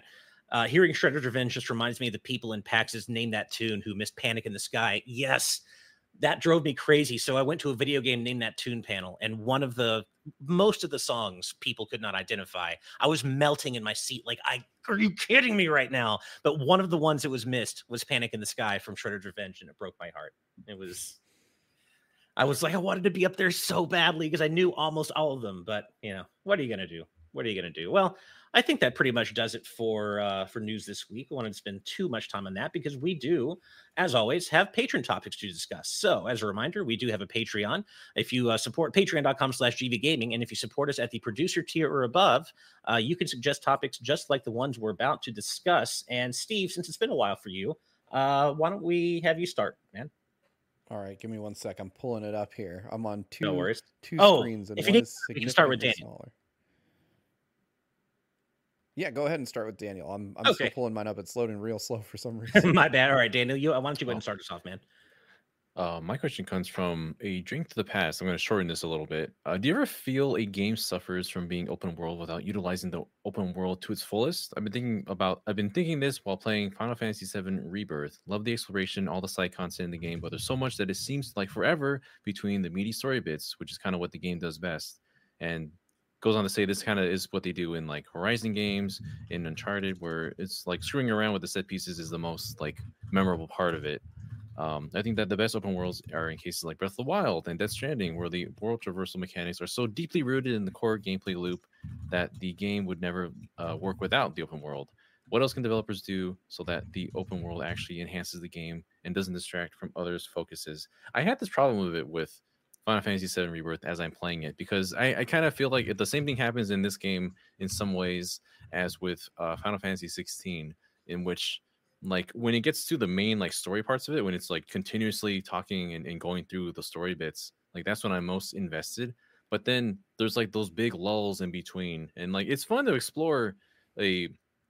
A: Uh, hearing Shredder's Revenge just reminds me of the people in PAX's Name That Tune who missed Panic in the Sky. Yes, that drove me crazy. So I went to a video game Name That Tune panel, and one of the most of the songs people could not identify. I was melting in my seat. Like, I are you kidding me right now? But one of the ones that was missed was Panic in the Sky from Shredder's Revenge, and it broke my heart. It was, I was like, I wanted to be up there so badly because I knew almost all of them. But, you know, what are you going to do? What are you going to do? Well, I think that pretty much does it for uh, for news this week. I wanted to spend too much time on that because we do, as always, have patron topics to discuss. So as a reminder, we do have a Patreon. If you uh, support patreon.com slash gvgaming, and if you support us at the producer tier or above, uh, you can suggest topics just like the ones we're about to discuss. And Steve, since it's been a while for you, uh, why don't we have you start, man?
C: All right, give me one sec. I'm pulling it up here. I'm on two,
A: No worries.
C: two
A: Oh,
C: screens, and
A: if you
C: one
A: need,
C: is
A: you can start with
C: significantly
A: Daniel.
C: smaller. Yeah, go ahead and start with Daniel. I'm I'm
A: Okay.
C: still pulling mine up. It's loading real slow for some reason.
A: My bad. All right, Daniel, you, why don't you go ahead
B: Oh.
A: and start us off, man?
B: Uh, my question comes from A Drink to the Past. I'm going to shorten this a little bit. Uh, do you ever feel a game suffers from being open world without utilizing the open world to its fullest? I've been thinking about. I've been thinking this while playing Final Fantasy seven Rebirth. Love the exploration, all the side content in the game, but there's so much that it seems like forever between the meaty story bits, which is kind of what the game does best. And goes on to say this kind of is what they do in like Horizon games, in Uncharted, where it's like screwing around with the set pieces is the most like memorable part of it. Um, I think that the best open worlds are in cases like Breath of the Wild and Death Stranding, where the world traversal mechanics are so deeply rooted in the core gameplay loop that the game would never uh, work without the open world. What else can developers do so that the open world actually enhances the game and doesn't distract from others' focuses? I had this problem with it with Final Fantasy seven Rebirth as I'm playing it, because I, I kind of feel like the same thing happens in this game in some ways as with uh, Final Fantasy sixteen, in which like when it gets to the main like story parts of it, when it's like continuously talking and, and going through the story bits, like that's when I'm most invested. But then there's like those big lulls in between, and like it's fun to explore a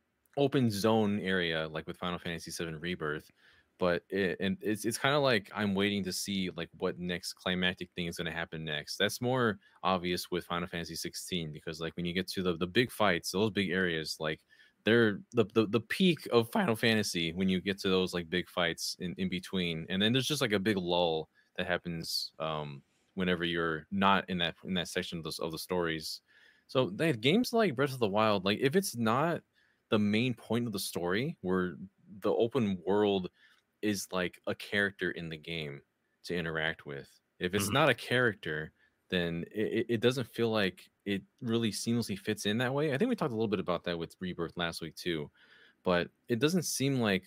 B: open zone area like with Final Fantasy seven Rebirth, but it, and it's it's kind of like I'm waiting to see like what next climactic thing is going to happen next. That's more obvious with Final Fantasy sixteen, because like when you get to the the big fights, those big areas, like they're the, the the peak of Final Fantasy when you get to those like big fights in, in between, and then there's just like a big lull that happens um whenever you're not in that in that section of the, of the stories. So they, games like Breath of the Wild, like if it's not the main point of the story, where the open world is like a character in the game to interact with, if it's
A: Mhm.
B: not a character, then it, it doesn't feel like it really seamlessly fits in that way. I think we talked a little bit about that with Rebirth last week too, but it doesn't seem like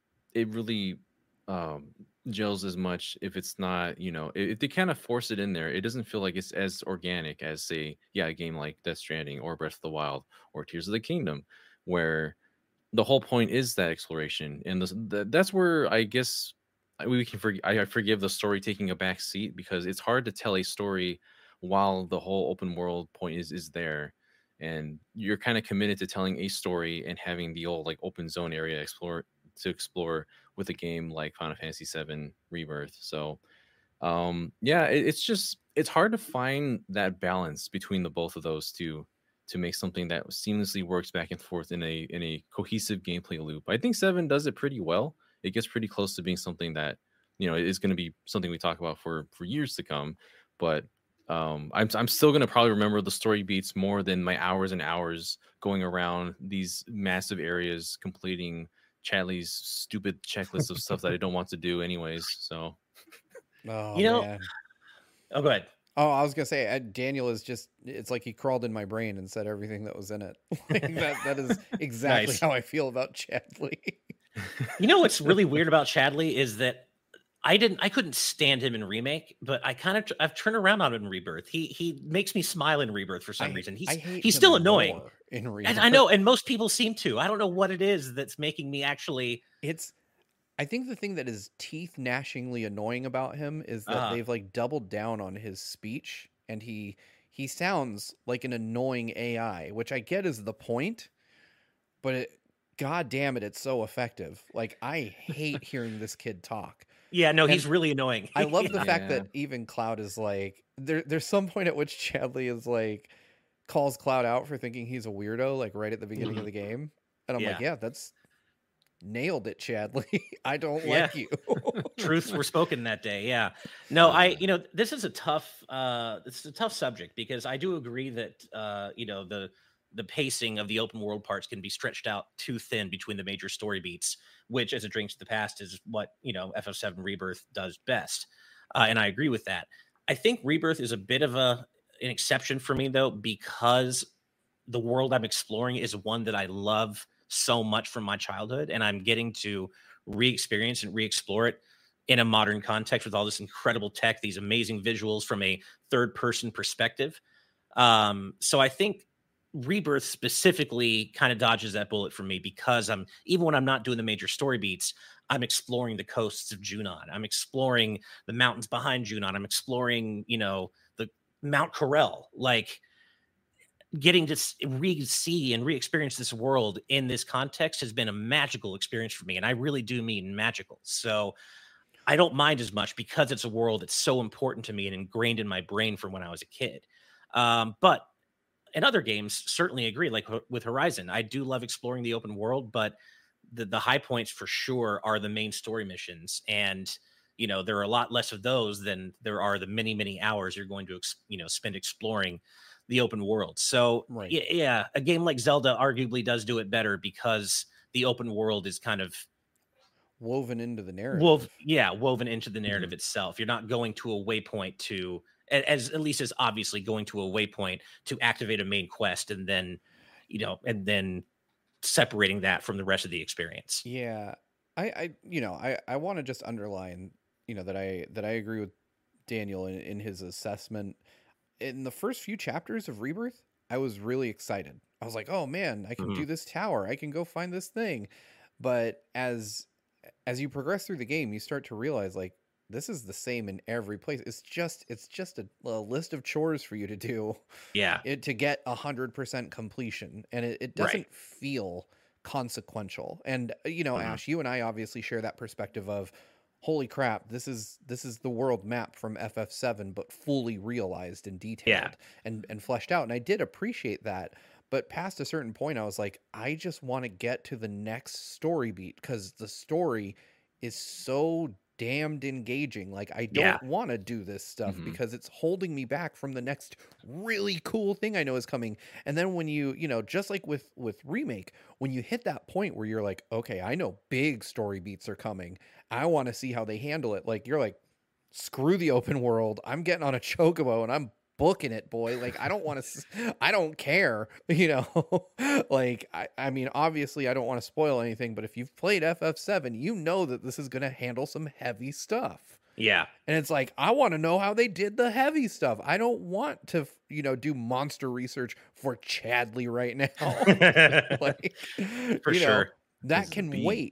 B: it really um, gels as much if it's not, you know, if they kind of force it in there, it doesn't feel like it's as organic as, say, yeah, a game like Death Stranding or Breath of the Wild or Tears of the Kingdom, where the whole point is that exploration. And this, the, that's where I guess we can forg I forgive the story taking a back seat, because it's hard to tell a story while the whole open world point is is there, and you're kind of committed to telling a story and having the old like open zone area explore to explore with a game like Final Fantasy seven Rebirth. So um yeah, it, it's just it's hard to find that balance between the both of those two to make something that seamlessly works back and forth in a in a cohesive gameplay loop. I think seven does it pretty well. It gets pretty close to being something that, you know, is going to be something we talk about for for years to come. But um, I'm I'm still going to probably remember the story beats more than my hours and hours going around these massive areas completing Chadley's stupid checklist of stuff that I don't want to do anyways. So,
C: Oh
A: You know-
C: man.
A: Oh, go ahead.
C: Oh, I was gonna say uh, Daniel is just—it's like he crawled in my brain and said everything that was in it. Like, that that is exactly
A: Nice.
C: how I feel about Chadley.
A: You know what's really weird about Chadley is that I didn't, I couldn't stand him in Remake, but I kind of, I've turned around on him in Rebirth. He he makes me smile in Rebirth for some
C: I-
A: reason. He's
C: I hate
A: he's
C: him
A: still annoying,
C: more in
A: and
C: Rebirth.
A: I know, and most people seem to. I don't know what it is that's making me actually.
C: It's I think the thing that is teeth gnashingly annoying about him is that
A: Uh-huh.
C: they've like doubled down on his speech, and he he sounds like an annoying A I, which I get is the point, but it, god damn it, it's so effective. Like, I hate hearing this kid talk.
A: Yeah, no,
C: And
A: he's really annoying.
C: I love the fact
B: Yeah.
C: that even Cloud is like there. There's some point at which Chadley is like calls Cloud out for thinking he's a weirdo, like right at the beginning of the game, And I'm like,
A: Yeah.
C: yeah, that's nailed it, Chadley. I don't
A: Yeah.
C: like you.
A: Truths were spoken that day. Yeah. No, I,
B: Yeah.
A: you know, this is a tough, uh, this is a tough subject because I do agree that, uh, you know, the, the pacing of the open world parts can be stretched out too thin between the major story beats, which as a Drinks to the Past is what, you know, F F seven Rebirth does best. Uh, and I agree with that. I think Rebirth is a bit of a, an exception for me though, because the world I'm exploring is one that I love so much from my childhood, and I'm getting to re-experience and re-explore it in a modern context with all this incredible tech, these amazing visuals from a third-person perspective. Um, so I think Rebirth specifically kind of dodges that bullet for me because I'm even when I'm not doing the major story beats, I'm exploring the coasts of Junon. I'm exploring the mountains behind Junon. I'm exploring, you know, the Mount Corel. Like getting to re-see and re-experience this world in this context has been a magical experience for me. And I really do mean magical. So I don't mind as much because it's a world that's so important to me and ingrained in my brain from when I was a kid. Um, but in other games, certainly agree, like with Horizon, I do love exploring the open world, but the, the high points for sure are the main story missions. And, you know, there are a lot less of those than there are the many, many hours you're going to, you know, spend exploring the open world. So
C: Right.
A: yeah, yeah, a game like Zelda arguably does do it better because the open world is kind of
C: woven into the narrative.
A: Wove, yeah, woven into the narrative
B: Mhm.
A: itself. You're not going to a waypoint to, a- as at least as obviously going to a waypoint to activate a main quest and then, you know, and then separating that from the rest of the experience.
C: Yeah. I, I you know, I, I want to just underline, you know, that I that I agree with Daniel in, in his assessment. In the first few chapters of Rebirth, I was really excited. I was like, "Oh man, I can
A: Mhm.
C: do this tower. I can go find this thing." But as as you progress through the game, you start to realize like this is the same in every place. It's just it's just a, a list of chores for you to do
A: Yeah,
C: it to get a hundred percent completion, and it, it
A: right.
C: doesn't feel consequential. And uh, you know,
A: Mhm.
C: Ash, you and I obviously share that perspective of holy crap, this is this is the world map from F F seven, but fully realized and
A: Yeah,
C: detailed and and fleshed out. And I did appreciate that. But past a certain point, I was like, I just want to get to the next story beat because the story is so damned engaging. Like, I
A: yeah,
C: don't want to do this stuff
B: Mhm.
C: because it's holding me back from the next really cool thing I know is coming. And then when you, you know, just like with with remake, when you hit that point where you're like, okay, I know big story beats are coming. I want to see how they handle it. Like, you're like, screw the open world. I'm getting on a chocobo and I'm booking it, boy. Like, I don't want to, I don't care, you know? Like, I, I mean, obviously, I don't want to spoil anything, but if you've played F F seven, you know that this is going to handle some heavy stuff.
A: yeah.
C: And it's like, I want to know how they did the heavy stuff. I don't want to, you know, do monster research for Chadley right now. Like,
A: For
C: you know,
A: sure.
C: that
B: This is a
C: can
B: B.
C: wait.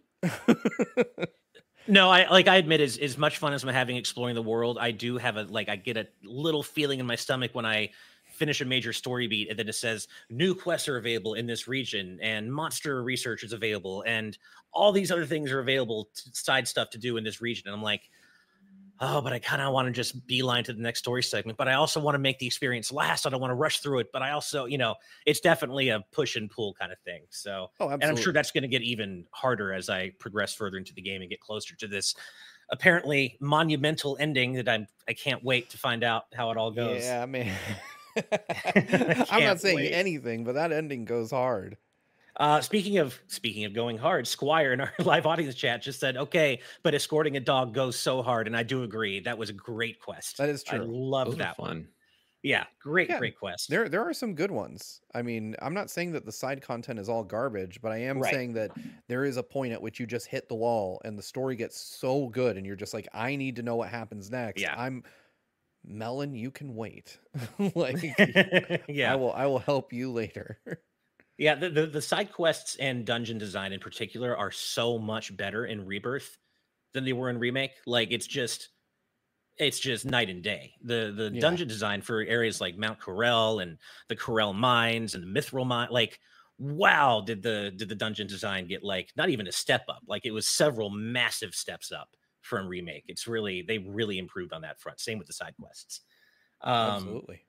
A: No, I like I admit as as much fun as I'm having exploring the world, I do have a like I get a little feeling in my stomach when I finish a major story beat and then it says new quests are available in this region and monster research is available and all these other things are available to, side stuff to do in this region. And I'm like, oh, but I kind of want to just beeline to the next story segment, but I also want to make the experience last. I don't want to rush through it, but I also, you know, it's definitely a push and pull kind of thing. So,
C: Oh,
A: and I'm sure
C: absolutely.
A: that's going to get even harder as I progress further into the game and get closer to this apparently monumental ending that I'm, I can't wait to find out how it all goes.
C: Yeah, man.
A: I
C: I'm not
A: can't
C: saying
A: wait.
C: anything, but that ending goes hard.
A: Uh, speaking of speaking of going hard, Squire in our live audience chat just said, "Okay, but escorting a dog goes so hard," and I do agree. That was a great quest.
C: That is
A: I
C: true.
A: love
B: Those are
A: that one.
B: fun.
A: Yeah, great,
C: Yeah,
A: great quest.
C: there there are some good ones. I mean, I'm not saying that the side content is all garbage, but I am
A: Right.
C: saying that there is a point at which you just hit the wall and the story gets so good and you're just like, I need to know what happens next.
A: Yeah.
C: I'm Melon, you can wait. Like, I
A: Yeah.
C: will I will help you later.
A: Yeah, the, the the side quests and dungeon design in particular are so much better in Rebirth than they were in Remake. Like it's just it's just night and day. The the
C: Yeah.
A: dungeon design for areas like Mount Corel and the Corel mines and the Mithril mine, like wow, did the did the dungeon design get like not even a step up? Like it was several massive steps up from Remake. It's really they really improved on that front. Same with the side quests. Um
C: Absolutely.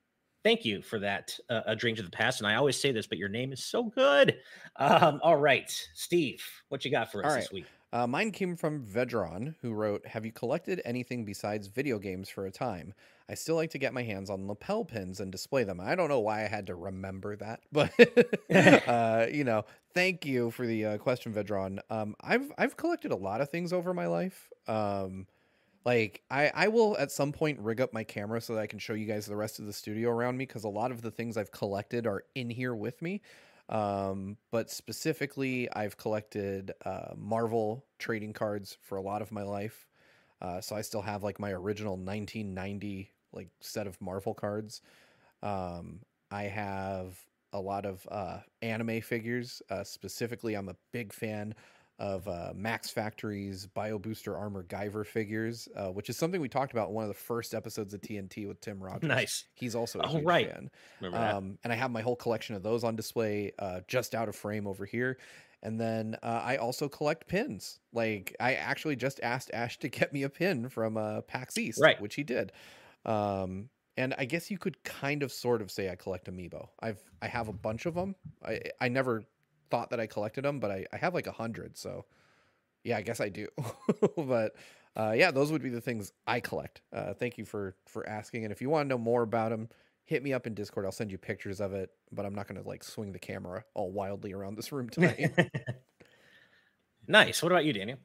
A: Thank you for that, uh, a dream to the past. And I always say this, but your name is so good. Um, all right, Steve, what you got for
C: All
A: us
C: right.
A: this week?
C: Uh, mine came from Vedron, who wrote, "Have you collected anything besides video games for a time? I still like to get my hands on lapel pins and display them." I don't know why I had to remember that, but uh, you know, thank you for the uh, question, Vedron. Um, I've I've collected a lot of things over my life. Um, like I I will at some point rig up my camera so that I can show you guys the rest of the studio around me, because a lot of the things I've collected are in here with me. Um, but specifically, I've collected uh, Marvel trading cards for a lot of my life. Uh, so I still have like my original nineteen ninety like set of Marvel cards. Um, I have a lot of uh, anime figures. Uh, specifically, I'm a big fan of uh, Max Factory's Bio Booster Armor Guyver figures, uh, which is something we talked about in one of the first episodes of T N T with Tim Rogers.
A: Nice.
C: He's also a
A: Oh,
C: huge
A: right.
C: fan.
A: Remember that?
C: Um, and I have my whole collection of those on display, uh, just out of frame over here. And then uh, I also collect pins. Like I actually just asked Ash to get me a pin from uh, PAX East,
A: Right.
C: which he did. Um, and I guess you could kind of sort of say I collect amiibo. I've I have a bunch of them. I I never thought that I collected them, but I, I have like a hundred. So yeah, I guess I do. But uh, yeah, those would be the things I collect. Uh, thank you for for asking. And if you want to know more about them, hit me up in Discord. I'll send you pictures of it. But I'm not going to like swing the camera all wildly around this room tonight.
A: Nice. What about you, Daniel?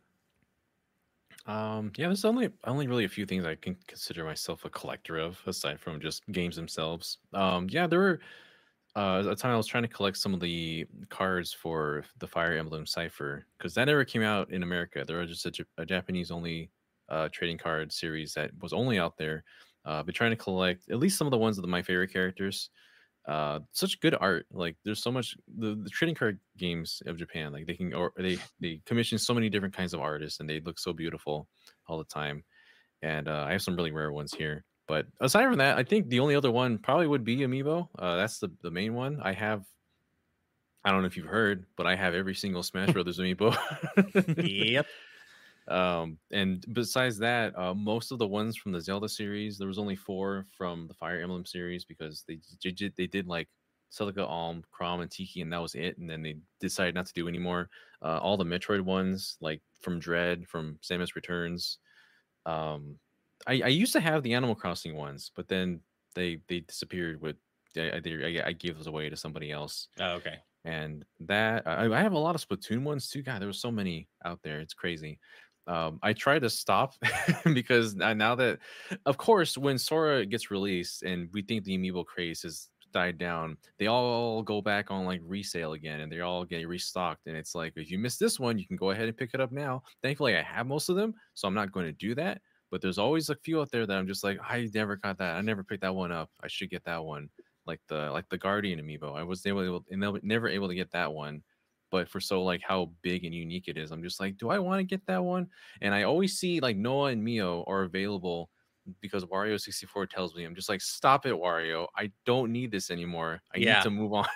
B: Um, yeah, there's only only really a few things I can consider myself a collector of, aside from just games themselves. Um, yeah, there were uh, a time I was trying to collect some of the cards for the Fire Emblem Cipher, because that never came out in America. There was just a, Jap- a Japanese only uh, trading card series that was only out there. Uh, been trying to collect at least some of the ones of the, my favorite characters. Uh, such good art. Like there's so much the, the trading card games of Japan. Like they can or they they commission so many different kinds of artists, and they look so beautiful all the time. And uh, I have some really rare ones here. But aside from that, I think the only other one probably would be Amiibo. Uh, that's the the main one. I have. I don't know if you've heard, but I have every single Smash Brothers Amiibo.
A: Yep.
B: Um, and besides that, uh, most of the ones from the Zelda series, there was only four from the Fire Emblem series, because they they did, they did like Celica, Alm, Chrom, and Tiki, and that was it. And then they decided not to do anymore. Uh, all the Metroid ones, like from Dread, from Samus Returns. Um, I, I used to have the Animal Crossing ones, but then they they disappeared with. I, I, I gave those away to somebody else.
A: Oh, okay.
B: And that I, I have a lot of Splatoon ones too. God, there were so many out there. It's crazy. Um, I try to stop because now now that, of course, when Sora gets released and we think the amiibo craze has died down, they all go back on like resale again, and they all get restocked. And it's like, if you miss this one, you can go ahead and pick it up now. Thankfully, I have most of them, so I'm not going to do that. But there's always a few out there that I'm just like, I never got that. I never picked that one up. I should get that one. Like the like the Guardian amiibo. I was able, able never able to get that one. But for so like how big and unique it is, I'm just like, do I want to get that one? And I always see like Noah and Mio are available because Wario sixty-four tells me, I'm just like, stop it, Wario. I don't need this anymore. I
A: Yeah.
B: need to move on.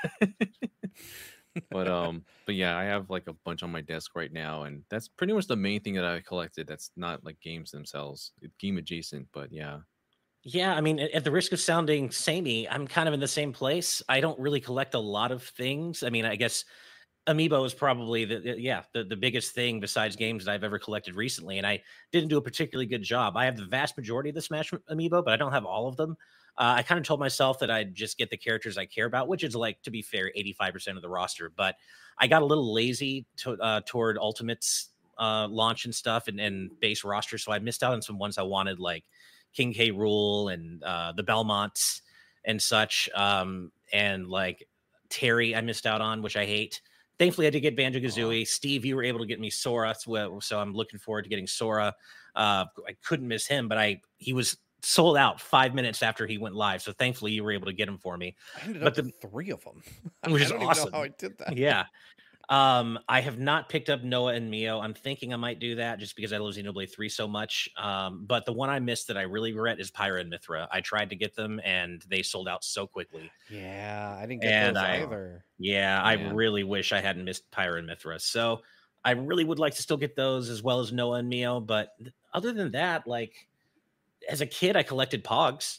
B: But um, but yeah, I have like a bunch on my desk right now, and that's pretty much the main thing that I collected. That's not like games themselves, game adjacent. But yeah.
A: Yeah, I mean, at at the risk of sounding samey, I'm kind of in the same place. I don't really collect a lot of things. I mean, I guess Amiibo is probably the the- yeah the, the biggest thing besides games that I've ever collected recently, and I didn't do a particularly good job. I have the vast majority of the Smash Amiibo, but I don't have all of them. Uh, I kind of told myself that I'd just get the characters I care about, which is like, to be fair, eighty-five percent of the roster. But I got a little lazy to, uh, toward Ultimates uh, launch and stuff, and, and base roster, so I missed out on some ones I wanted, like King K. Rool and uh, the Belmonts and such, um, and like Terry I missed out on, which I hate. Thankfully, I did get Banjo Kazooie. Steve, you were able to get me Sora, so so I'm looking forward to getting Sora. Uh, I couldn't miss him, but I he was sold out five minutes after he went live. So thankfully, you were able to get him for me.
C: I ended
A: But
C: up
A: the-
C: with three of them,
A: Which
C: I
A: is
C: don't
A: awesome.
C: even know how I did that.
A: Yeah. Um, I have not picked up Noah and Mio. I'm thinking I might do that just because I love Xenoblade three so much. Um, but the one I missed that I really regret is Pyra and Mithra. I tried to get them and they sold out so quickly.
C: Yeah, I didn't get
A: And
C: those
A: I-
C: either.
A: Yeah, I
B: Man.
A: really wish I hadn't missed Pyra and Mithra. So I really would like to still get those as well as Noah and Mio. But th- other than that, like as a kid, I collected Pogs.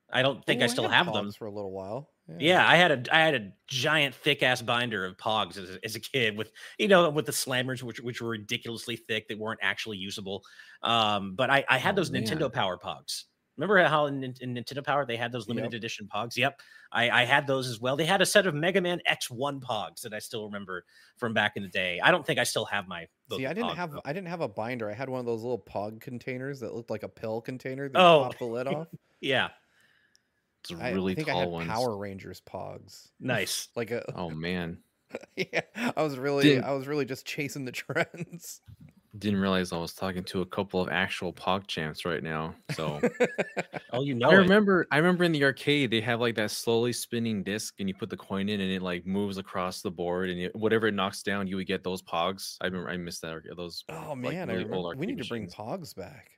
A: I don't think
C: Oh,
A: I
C: I
A: still
C: had
A: have them.
C: Pogs for a little while. Yeah.
A: Yeah, I had a I had a giant thick ass binder of Pogs as, a- as a kid with you know with the slammers which which were ridiculously thick that weren't actually usable. Um, but I I had
B: Oh
A: those Nintendo
B: man.
A: Power Pogs. Remember how in, Nin- in Nintendo Power they had those limited
C: Yep.
A: edition Pogs? Yep, I, I had those as well. They had a set of Mega Man X one Pogs that I still remember from back in the day. I don't think I still have my
C: See,
A: local
C: I didn't
A: Pog
C: have
A: though.
C: I didn't have a binder. I had one of those little Pog containers that looked like a pill container that you
A: Oh,
C: pop the lid off.
A: yeah,
B: It's
C: I, I
B: really
C: think I
B: tall
C: had
B: ones.
C: Power Rangers Pogs.
A: nice.
C: Like a
B: Oh man.
C: yeah, I was really
B: Didn't
C: I was really just chasing the trends.
B: didn't realize I was talking to a couple of actual Pog champs right now. So
A: Oh, you
B: I
A: know it.
B: remember I remember in the arcade they have like that slowly spinning disc and you put the coin in and it like moves across the board and it, whatever it knocks down you would get those Pogs. I remember I missed that arc- those
C: Oh
B: like
C: man, I
B: really old
C: remember. We need
B: arcade
C: to bring
B: machines.
C: Pogs back.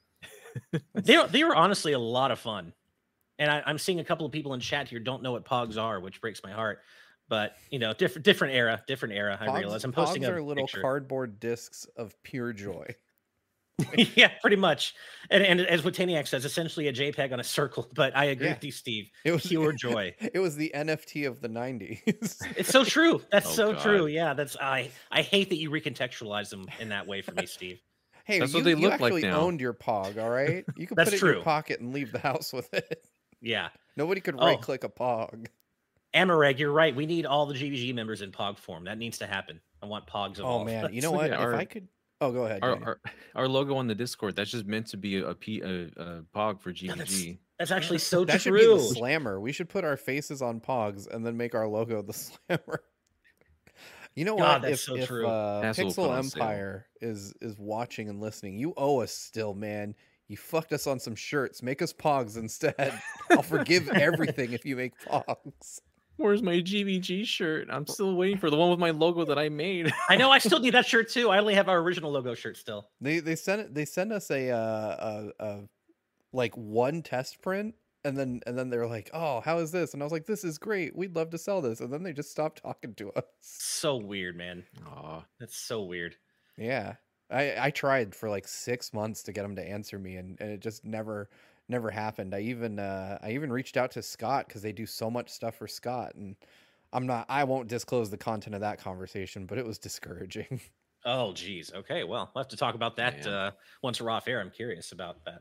A: They were, they were honestly a lot of fun. And I, I'm seeing a couple of people in chat here don't know what Pogs are, which breaks my heart. But you know, different different era, different era. I realize
C: Pogs,
A: I'm posting
C: Pogs
A: a
C: are little
A: picture.
C: cardboard discs of pure joy.
A: Yeah, pretty much. And, and as Wataniac says, essentially a JPEG on a circle. But I agree
C: Yeah.
A: with you, Steve.
C: It was
A: Pure joy.
C: It was the N F T of the nineties.
A: It's so true. That's
B: Oh,
A: so
B: God.
A: true. Yeah, that's I. I hate that you recontextualize them in that way for me, Steve.
C: Hey,
B: That's
C: you,
B: what they
C: you
B: look like
C: actually
B: now.
C: owned your Pog, all right? You could
A: That's
C: put it in
A: true.
C: your pocket and leave the house with it.
A: Yeah.
C: Nobody could
A: Oh.
C: right click a Pog.
A: Amareg, you're right. We need all the G V G members in Pog form. That needs to happen. I want Pogs of
C: Oh
A: all.
C: man, you know
B: So,
C: what?
B: yeah,
C: if
B: our-
C: I could Oh, go ahead.
B: Our,
C: Danny.
B: our our logo on the Discord that's just meant to be a, a, P, a, a Pog for G V
A: that's-
B: G.
A: That's actually so
C: That should
A: true.
C: be the slammer. We should put our faces on Pogs and then make our logo the slammer. You know
A: God,
C: what?
A: that's
C: if
A: so
C: if
A: true.
C: uh,
B: That's what we'll put
C: Pixel
B: on sale.
C: Empire is is watching and listening, you owe us still, man. You fucked us on some shirts. Make us Pogs instead. I'll forgive everything if you make Pogs.
B: Where's my G V G shirt? I'm still waiting for the one with my logo that I made.
A: I know I still need that shirt too. I only have our original logo shirt still.
C: They they sent it. They send us a uh, a, a like one test print, and then and then they're like, "Oh, how is this?" And I was like, "This is great. We'd love to sell this." And then they just stopped talking to us.
A: So weird, man.
B: Aw.
A: That's so weird.
C: Yeah, I I tried for like six months to get them to answer me, and, and it just never never happened. I even uh, I even reached out to Scott because they do so much stuff for Scott, and I'm not. I won't disclose the content of that conversation, but it was discouraging.
A: Oh, geez. Okay. Well, we'll have to talk about that
B: Man.
A: uh, once we're off air. I'm curious about that.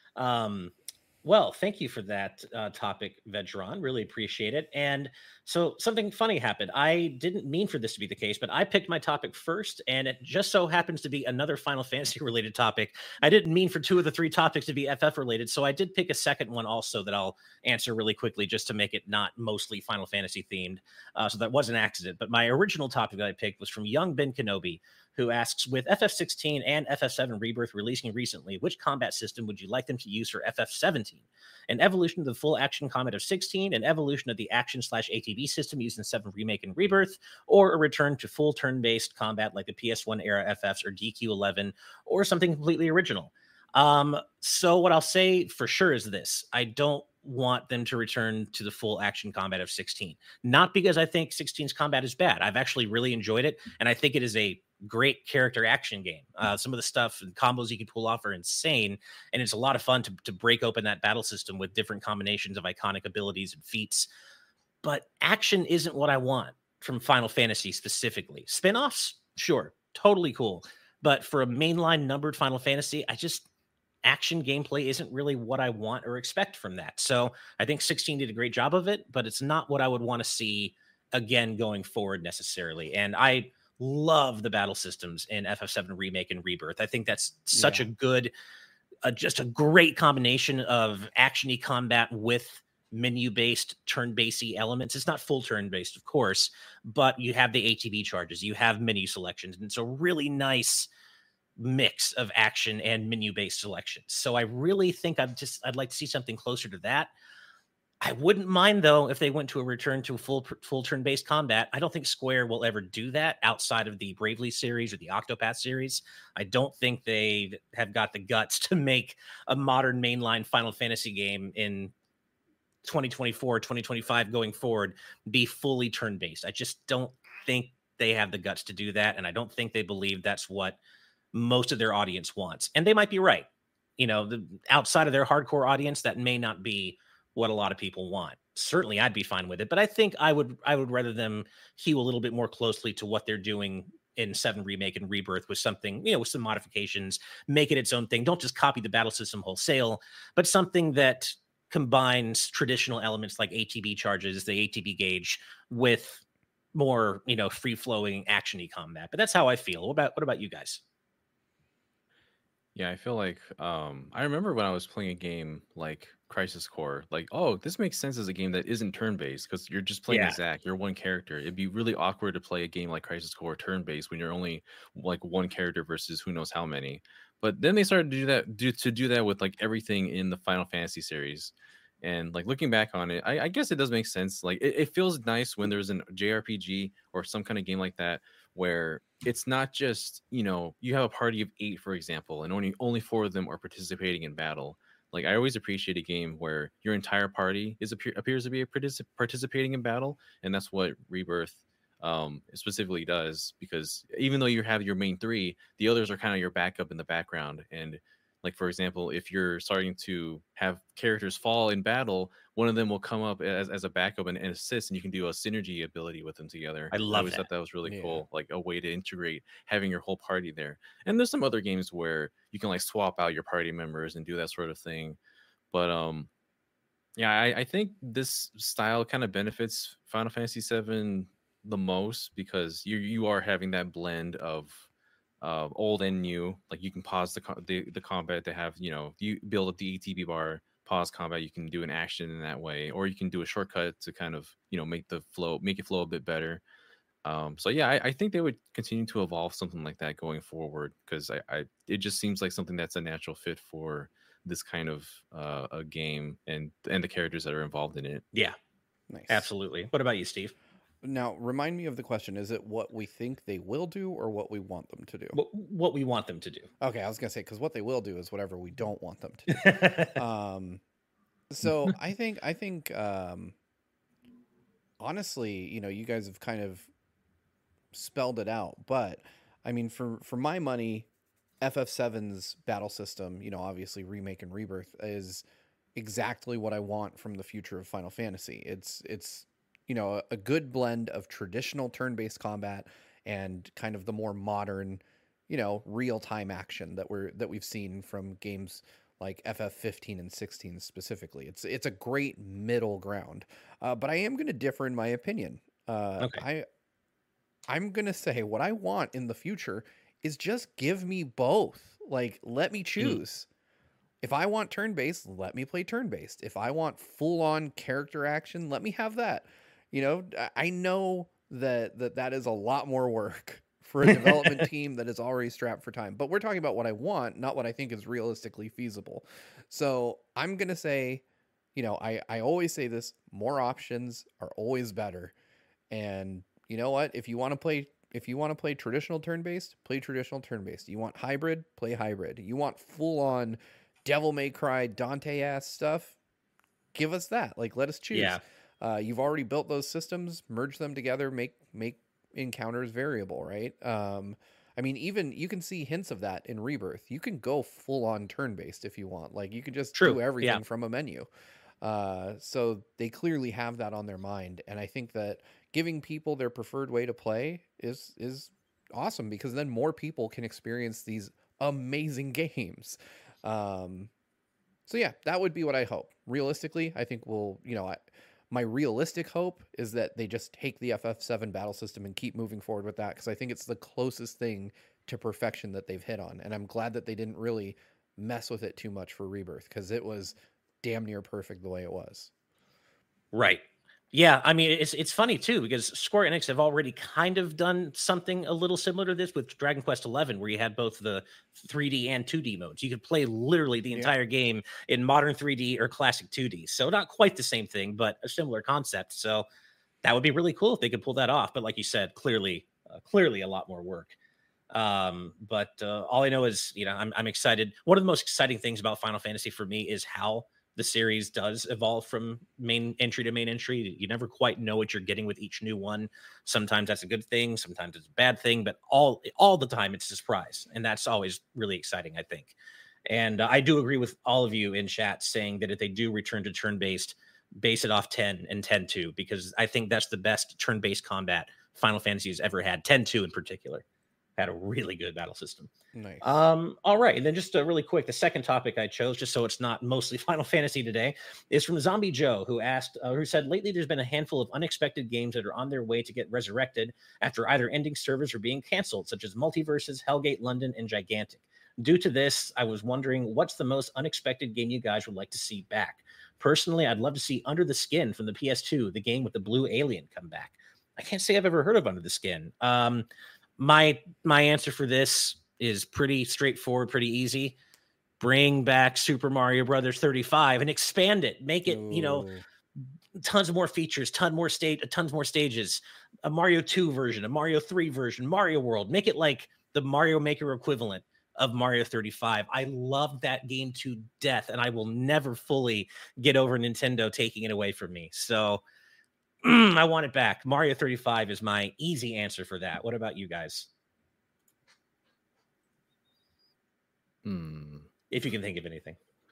A: Um, well, thank you for that uh, topic, Vedron. Really appreciate it. And so something funny happened. I didn't mean for this to be the case, but I picked my topic first, and it just so happens to be another Final Fantasy related topic. I didn't mean for two of the three topics to be F F related, so I did pick a second one also that I'll answer really quickly just to make it not mostly Final Fantasy themed. Uh, so that was an accident. But my original topic that I picked was from Young Ben Kenobi, who asks, with F F sixteen and F F seven Rebirth releasing recently, which combat system would you like them to use for F F seventeen? An evolution of the full action combat of sixteen, an evolution of the action slash A T B system used in seven Remake and Rebirth, or a return to full turn-based combat like the P S one era F Fs or D Q eleven, or something completely original? Um, so what I'll say for sure is this. I don't want them to return to the full action combat of sixteen. Not because I think sixteen's combat is bad. I've actually really enjoyed it, and I think it is a great character action game. Uh, some of the stuff and combos you can pull off are insane, and it's a lot of fun to, to break open that battle system with different combinations of iconic abilities and feats. But action isn't what I want from Final Fantasy specifically. Spin-offs, sure, totally cool. But for a mainline numbered Final Fantasy, I just action gameplay isn't really what I want or expect from that. So I think sixteen did a great job of it, but it's not what I would want to see again going forward necessarily. And I love the battle systems in F F seven Remake and Rebirth. I think that's such
C: Yeah.
A: a good, uh, just a great combination of actiony combat with menu-based turn-based elements. It's not full turn-based, of course, but you have the A T B charges, you have menu selections, and it's a really nice mix of action and menu-based selections. So I really think I'd just I'd like to see something closer to that. I wouldn't mind though if they went to a return to a full full turn-based combat. I don't think Square will ever do that outside of the Bravely series or the Octopath series. I don't think they have got the guts to make a modern mainline Final Fantasy game in twenty twenty-four, twenty twenty-five going forward be fully turn-based. I just don't think they have the guts to do that, and I don't think they believe that's what most of their audience wants. And they might be right. You know, the outside of their hardcore audience, that may not be what a lot of people want. Certainly I'd be fine with it, but I think I would I would rather them hew a little bit more closely to what they're doing in seven Remake and Rebirth with something, you know, with some modifications, make it its own thing. Don't just copy the battle system wholesale, but something that combines traditional elements like A T B charges, the A T B gauge, with more, you know, free-flowing actiony combat. But that's how I feel. What about what about you guys?
B: Yeah, I feel like um I remember when I was playing a game like Crisis Core, like, oh, this makes sense as a game that isn't turn-based because you're just playing
A: Yeah.
B: as Zack, you're one character. It'd be really awkward to play a game like Crisis Core turn-based when you're only like one character versus who knows how many. But then they started to do that do to do that with like everything in the Final Fantasy series. And like looking back on it, I, I guess it does make sense. Like it, it feels nice when there's an J R P G or some kind of game like that where it's not just, you know, you have a party of eight, for example, and only only four of them are participating in battle. Like I always appreciate a game where your entire party is appear, appears to be a particip- participating in battle, and that's what Rebirth um specifically does, because even though you have your main three, the others are kind of your backup in the background. And like, for example, if you're starting to have characters fall in battle, one of them will come up as, as a backup and, and assist, and you can do a synergy ability with them together.
A: I
B: I
A: love
B: always
A: that.
B: thought that was really
C: Yeah.
B: cool, like a way to integrate having your whole party there. And there's some other games where you can like swap out your party members and do that sort of thing. But um, yeah, I, I think this style kind of benefits Final Fantasy seven the most because you you are having that blend of uh, old and new. Like you can pause the, co- the the combat to have, you know, you build up the A T B bar, pause combat. You can do an action in that way, or you can do a shortcut to kind of, you know, make the flow make it flow a bit better. Um, so yeah, I, I think they would continue to evolve something like that going forward because I, I it just seems like something that's a natural fit for this kind of uh, a game and and the characters that are involved in it.
A: Yeah,
C: Nice.
A: absolutely. What about you, Steve?
C: Now, remind me of the question. Is it what we think they will do or what we want them to do?
A: What, what we want them to do.
C: Okay, I was going to say, because what they will do is whatever we don't want them to do. um, so I think, I think, um, honestly, you know, you guys have kind of spelled it out, but I mean, for, for my money, F F seven's battle system, you know, obviously Remake and Rebirth, is exactly what I want from the future of Final Fantasy. It's, it's, you know, a, a good blend of traditional turn-based combat and kind of the more modern, you know, real-time action that we're that we've seen from games like F F fifteen and sixteen specifically. It's it's a great middle ground. Uh, but I am going to differ in my opinion. Uh,
A: Okay.
C: I I'm going to say what I want in the future is just give me both. Like, let me choose. If I want turn-based, let me play turn-based. If I want full-on character action, let me have that. You know, I- I know that that, that is a lot more work for a development team that is already strapped for time. But we're talking about what I want, not what I think is realistically feasible. So I'm going to say, you know, I, I always say this, more options are always better. And you know what? If you want to play if you want to play traditional turn-based, play traditional turn-based. You want hybrid, play hybrid. You want full-on Devil May Cry, Dante ass stuff, give us that. Like, let us choose.
A: Yeah.
C: Uh, you've already built those systems, merge them together, make make encounters variable, right? Um, I mean, even you can see hints of that in Rebirth. You can go full on turn based if you want. Like, you can just
A: True.
C: do everything
A: Yeah.
C: from a menu. Uh, so they clearly have that on their mind, and I think that giving people their preferred way to play is is awesome because then more people can experience these amazing games. Um, so yeah, that would be what I hope. Realistically, I think we'll, you know, I, my realistic hope is that they just take the F F seven battle system and keep moving forward with that because I think it's the closest thing to perfection that they've hit on. And I'm glad that they didn't really mess with it too much for Rebirth because it was damn near perfect the way it was.
A: Right. Yeah, I mean, it's it's funny too because Square Enix have already kind of done something a little similar to this with Dragon Quest eleven, where you had both the three D and two D modes. You could play literally the
C: Yeah.
A: entire game in modern three D or classic two D. So not quite the same thing, but a similar concept. So that would be really cool if they could pull that off. But like you said, clearly, uh, clearly a lot more work. Um, but uh, all I know is, you know, I'm I'm excited. One of the most exciting things about Final Fantasy for me is how the series does evolve from main entry to main entry. You never quite know what you're getting with each new one. Sometimes that's a good thing, sometimes it's a bad thing, but all all the time it's a surprise, and that's always really exciting, I think. And uh, I do agree with all of you in chat saying that if they do return to turn-based, base it off ten and ten two, because I think that's the best turn-based combat Final Fantasy has ever had. ten two in particular had a really good battle system.
C: Nice.
A: Um, all right, and then just uh, really quick, the second topic I chose, just so it's not mostly Final Fantasy today, is from Zombie Joe, who asked, uh, who said, lately there's been a handful of unexpected games that are on their way to get resurrected after either ending servers or being canceled, such as Multiverses, Hellgate London, and Gigantic. Due to this, I was wondering, what's the most unexpected game you guys would like to see back? Personally, I'd love to see Under the Skin from the P S two, the game with the blue alien, come back. I can't say I've ever heard of Under the Skin. Um, my my answer for this is pretty straightforward, pretty easy. Bring back Super Mario Brothers thirty-five and expand it. Make it, Ooh. you know, tons more features, ton more state, tons more stages. A Mario two version, a Mario three version, Mario World. Make it like the Mario Maker equivalent of Mario thirty-five. I love that game to death, and I will never fully get over Nintendo taking it away from me. So I want it back. Mario thirty-five is my easy answer for that. What about you guys?
B: Hmm.
A: If you can think of anything.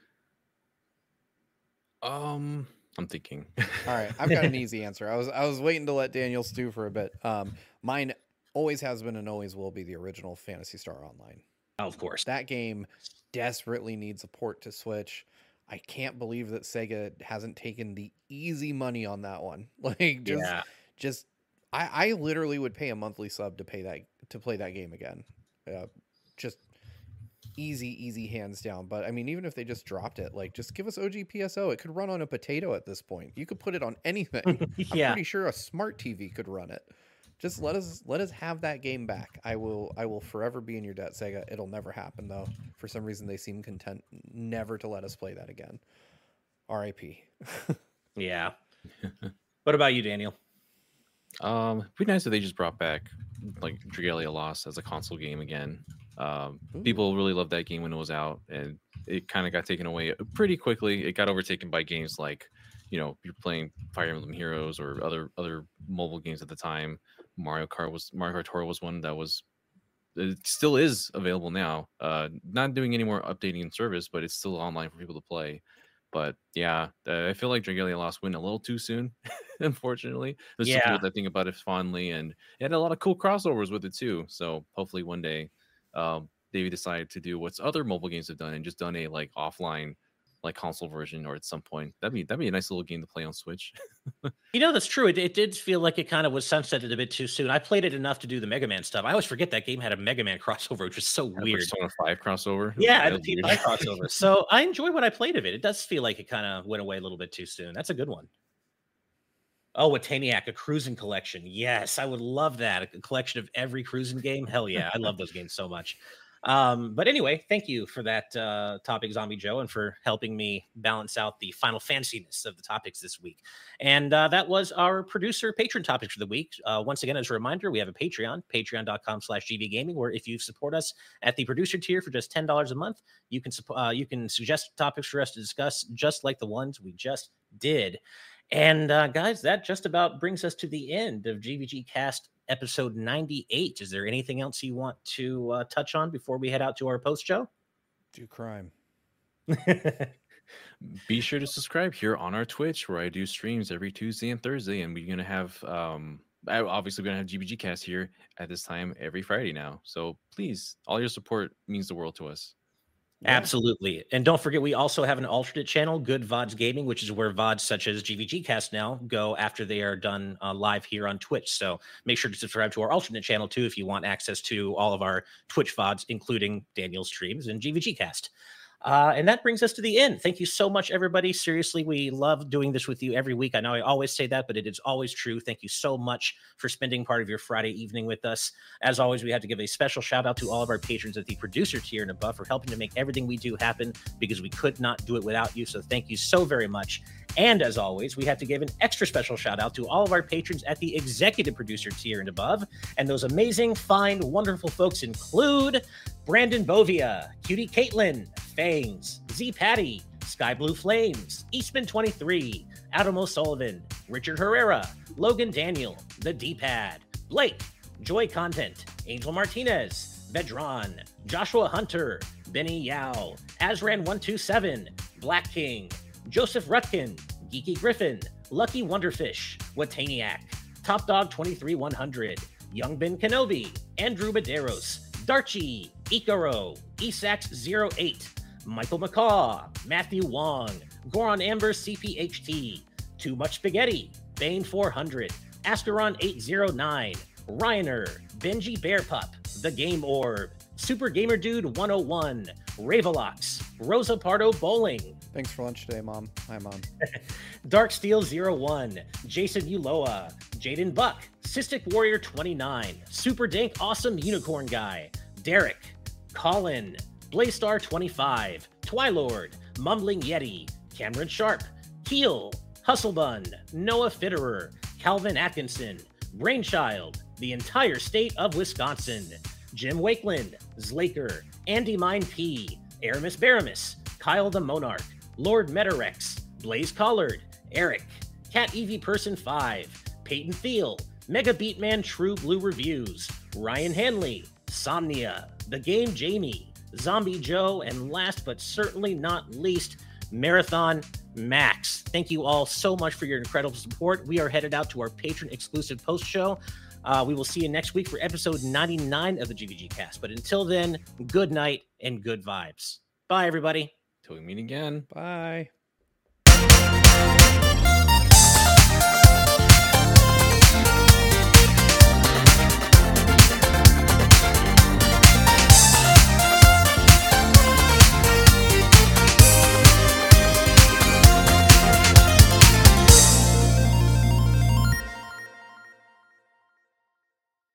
B: Um, I'm thinking.
C: All right, I've got an easy answer. I was I was waiting to let Daniel stew for a bit. Um, mine always has been and always will be the original Phantasy Star Online.
A: Of course.
C: That game desperately needs a port to Switch. I can't believe that Sega hasn't taken the easy money on that one. Like, just, yeah. just, I, I literally would pay a monthly sub to pay that to play that game again. Uh, just easy, easy hands down. But I mean, even if they just dropped it, like, just give us O G P S O. It could run on a potato at this point. You could put it on anything. yeah. I'm pretty sure a smart T V could run it. Just let us let us have that game back. I will I will forever be in your debt, Sega. It'll never happen though. For some reason, they seem content never to let us play that again. R I P
A: Yeah. What about you, Daniel?
B: Um, it'd be nice if they just brought back like Dragalia Lost as a console game again. Um, people really loved that game when it was out, and it kind of got taken away pretty quickly. It got overtaken by games like, you know, you're playing Fire Emblem Heroes or other other mobile games at the time. Mario Kart was Mario Kart Tour was one that was, it still is available now. Uh, not doing any more updating in service, but it's still online for people to play. But yeah, uh, I feel like Dragalia Lost went a little too soon, unfortunately. There's
A: yeah.
B: some people that think about it fondly, and it had a lot of cool crossovers with it too. So hopefully one day, um, they decide to do what other mobile games have done and just done a like offline, like console version, or at some point that'd be that'd be a nice little game to play on Switch.
A: You know, that's true. It, it did feel like it kind of was sunsetted a bit too soon. I played it enough to do the Mega Man stuff. I always forget that game had a Mega Man crossover, which was so
B: Had
A: weird.
B: Persona five crossover.
A: Yeah, the P five crossover. So I enjoy what I played of it. It does feel like it kind of went away a little bit too soon. That's a good one. Oh, Wataniac, a cruising collection. Yes, I would love that. A collection of every cruising game. Hell yeah, I love those games so much. Um, but anyway, thank you for that uh, topic, Zombie Joe, and for helping me balance out the Final Fantasy-ness of the topics this week. And uh, that was our producer patron topics for the week. Uh, once again, as a reminder, we have a Patreon, patreon.com slash gbgaming, where if you support us at the producer tier for just ten dollars a month, you can uh, you can suggest topics for us to discuss, just like the ones we just did. And uh, guys, that just about brings us to the end of G V G Cast episode ninety-eight. Is there anything else you want to uh, touch on before we head out to our post show?
C: Do crime.
B: Be sure to subscribe here on our Twitch, where I do streams every Tuesday and Thursday, and we're gonna have um obviously we're gonna have G V G Cast here at this time every Friday now. So please, all your support means the world to us.
A: Yeah. Absolutely. And don't forget, we also have an alternate channel, Good V O Ds Gaming, which is where V O Ds such as G V G Cast now go after they are done uh, live here on Twitch. So make sure to subscribe to our alternate channel too if you want access to all of our Twitch V O Ds, including Daniel's streams and G V G Cast. Uh, and that brings us to the end. Thank you so much, everybody. Seriously, we love doing this with you every week. I know I always say that, but it is always true. Thank you so much for spending part of your Friday evening with us. As always, we have to give a special shout out to all of our patrons at the producer tier and above for helping to make everything we do happen, because we could not do it without you. So thank you so very much. And as always, we have to give an extra special shout out to all of our patrons at the executive producer tier and above. And those amazing, fine, wonderful folks include Brandon Bovia, Cutie Caitlin, Fangs, Z Patty, Sky Blue Flames, Eastman twenty-three, Adam O'Sullivan, Richard Herrera, Logan Daniel, The D-Pad, Blake, Joy Content, Angel Martinez, Vedron, Joshua Hunter, Benny Yao, Azran one two seven, Black King, Joseph Rutkin, Geeky Griffin, Lucky Wonderfish, Wataniac, Top Dog twenty-three one hundred, Young Ben Kenobi, Andrew Medeiros, Darchi, Ikaro, Esax zero eight, Michael McCaw, Matthew Wong, Goron Amber C P H T, Too Much Spaghetti, Bane four hundred, Ascaron eight oh nine, Ryaner, Benji Bearpup, The Game Orb, Super Gamer Dude one oh one, Ravelox, Rosa Pardo Bowling.
C: Thanks for lunch today, Mom. Hi, Mom.
A: Dark Steel zero one, Jason Uloa, Jaden Buck, Cystic Warrior twenty-nine, Super Dank Awesome Unicorn Guy, Derek, Colin, Blaystar twenty-five, Twilord, Mumbling Yeti, Cameron Sharp, Keel, Hustlebun, Noah Fitterer, Calvin Atkinson, Brainchild, the entire state of Wisconsin, Jim Wakeland, Zlaker, Andy Mine P, Aramis Baramis, Kyle the Monarch, Lord Metarex, Blaze Collard, Eric, Cat Evie Person five, Peyton Thiel, Mega Beatman True Blue Reviews, Ryan Hanley, Somnia, The Game Jamie, Zombie Joe, and last but certainly not least, Marathon Max. Thank you all so much for your incredible support. We are headed out to our patron exclusive post show. Uh, we will see you next week for episode ninety-nine of the G V G cast. But until then, good night and good vibes. Bye, everybody.
B: Till we meet again.
C: Bye.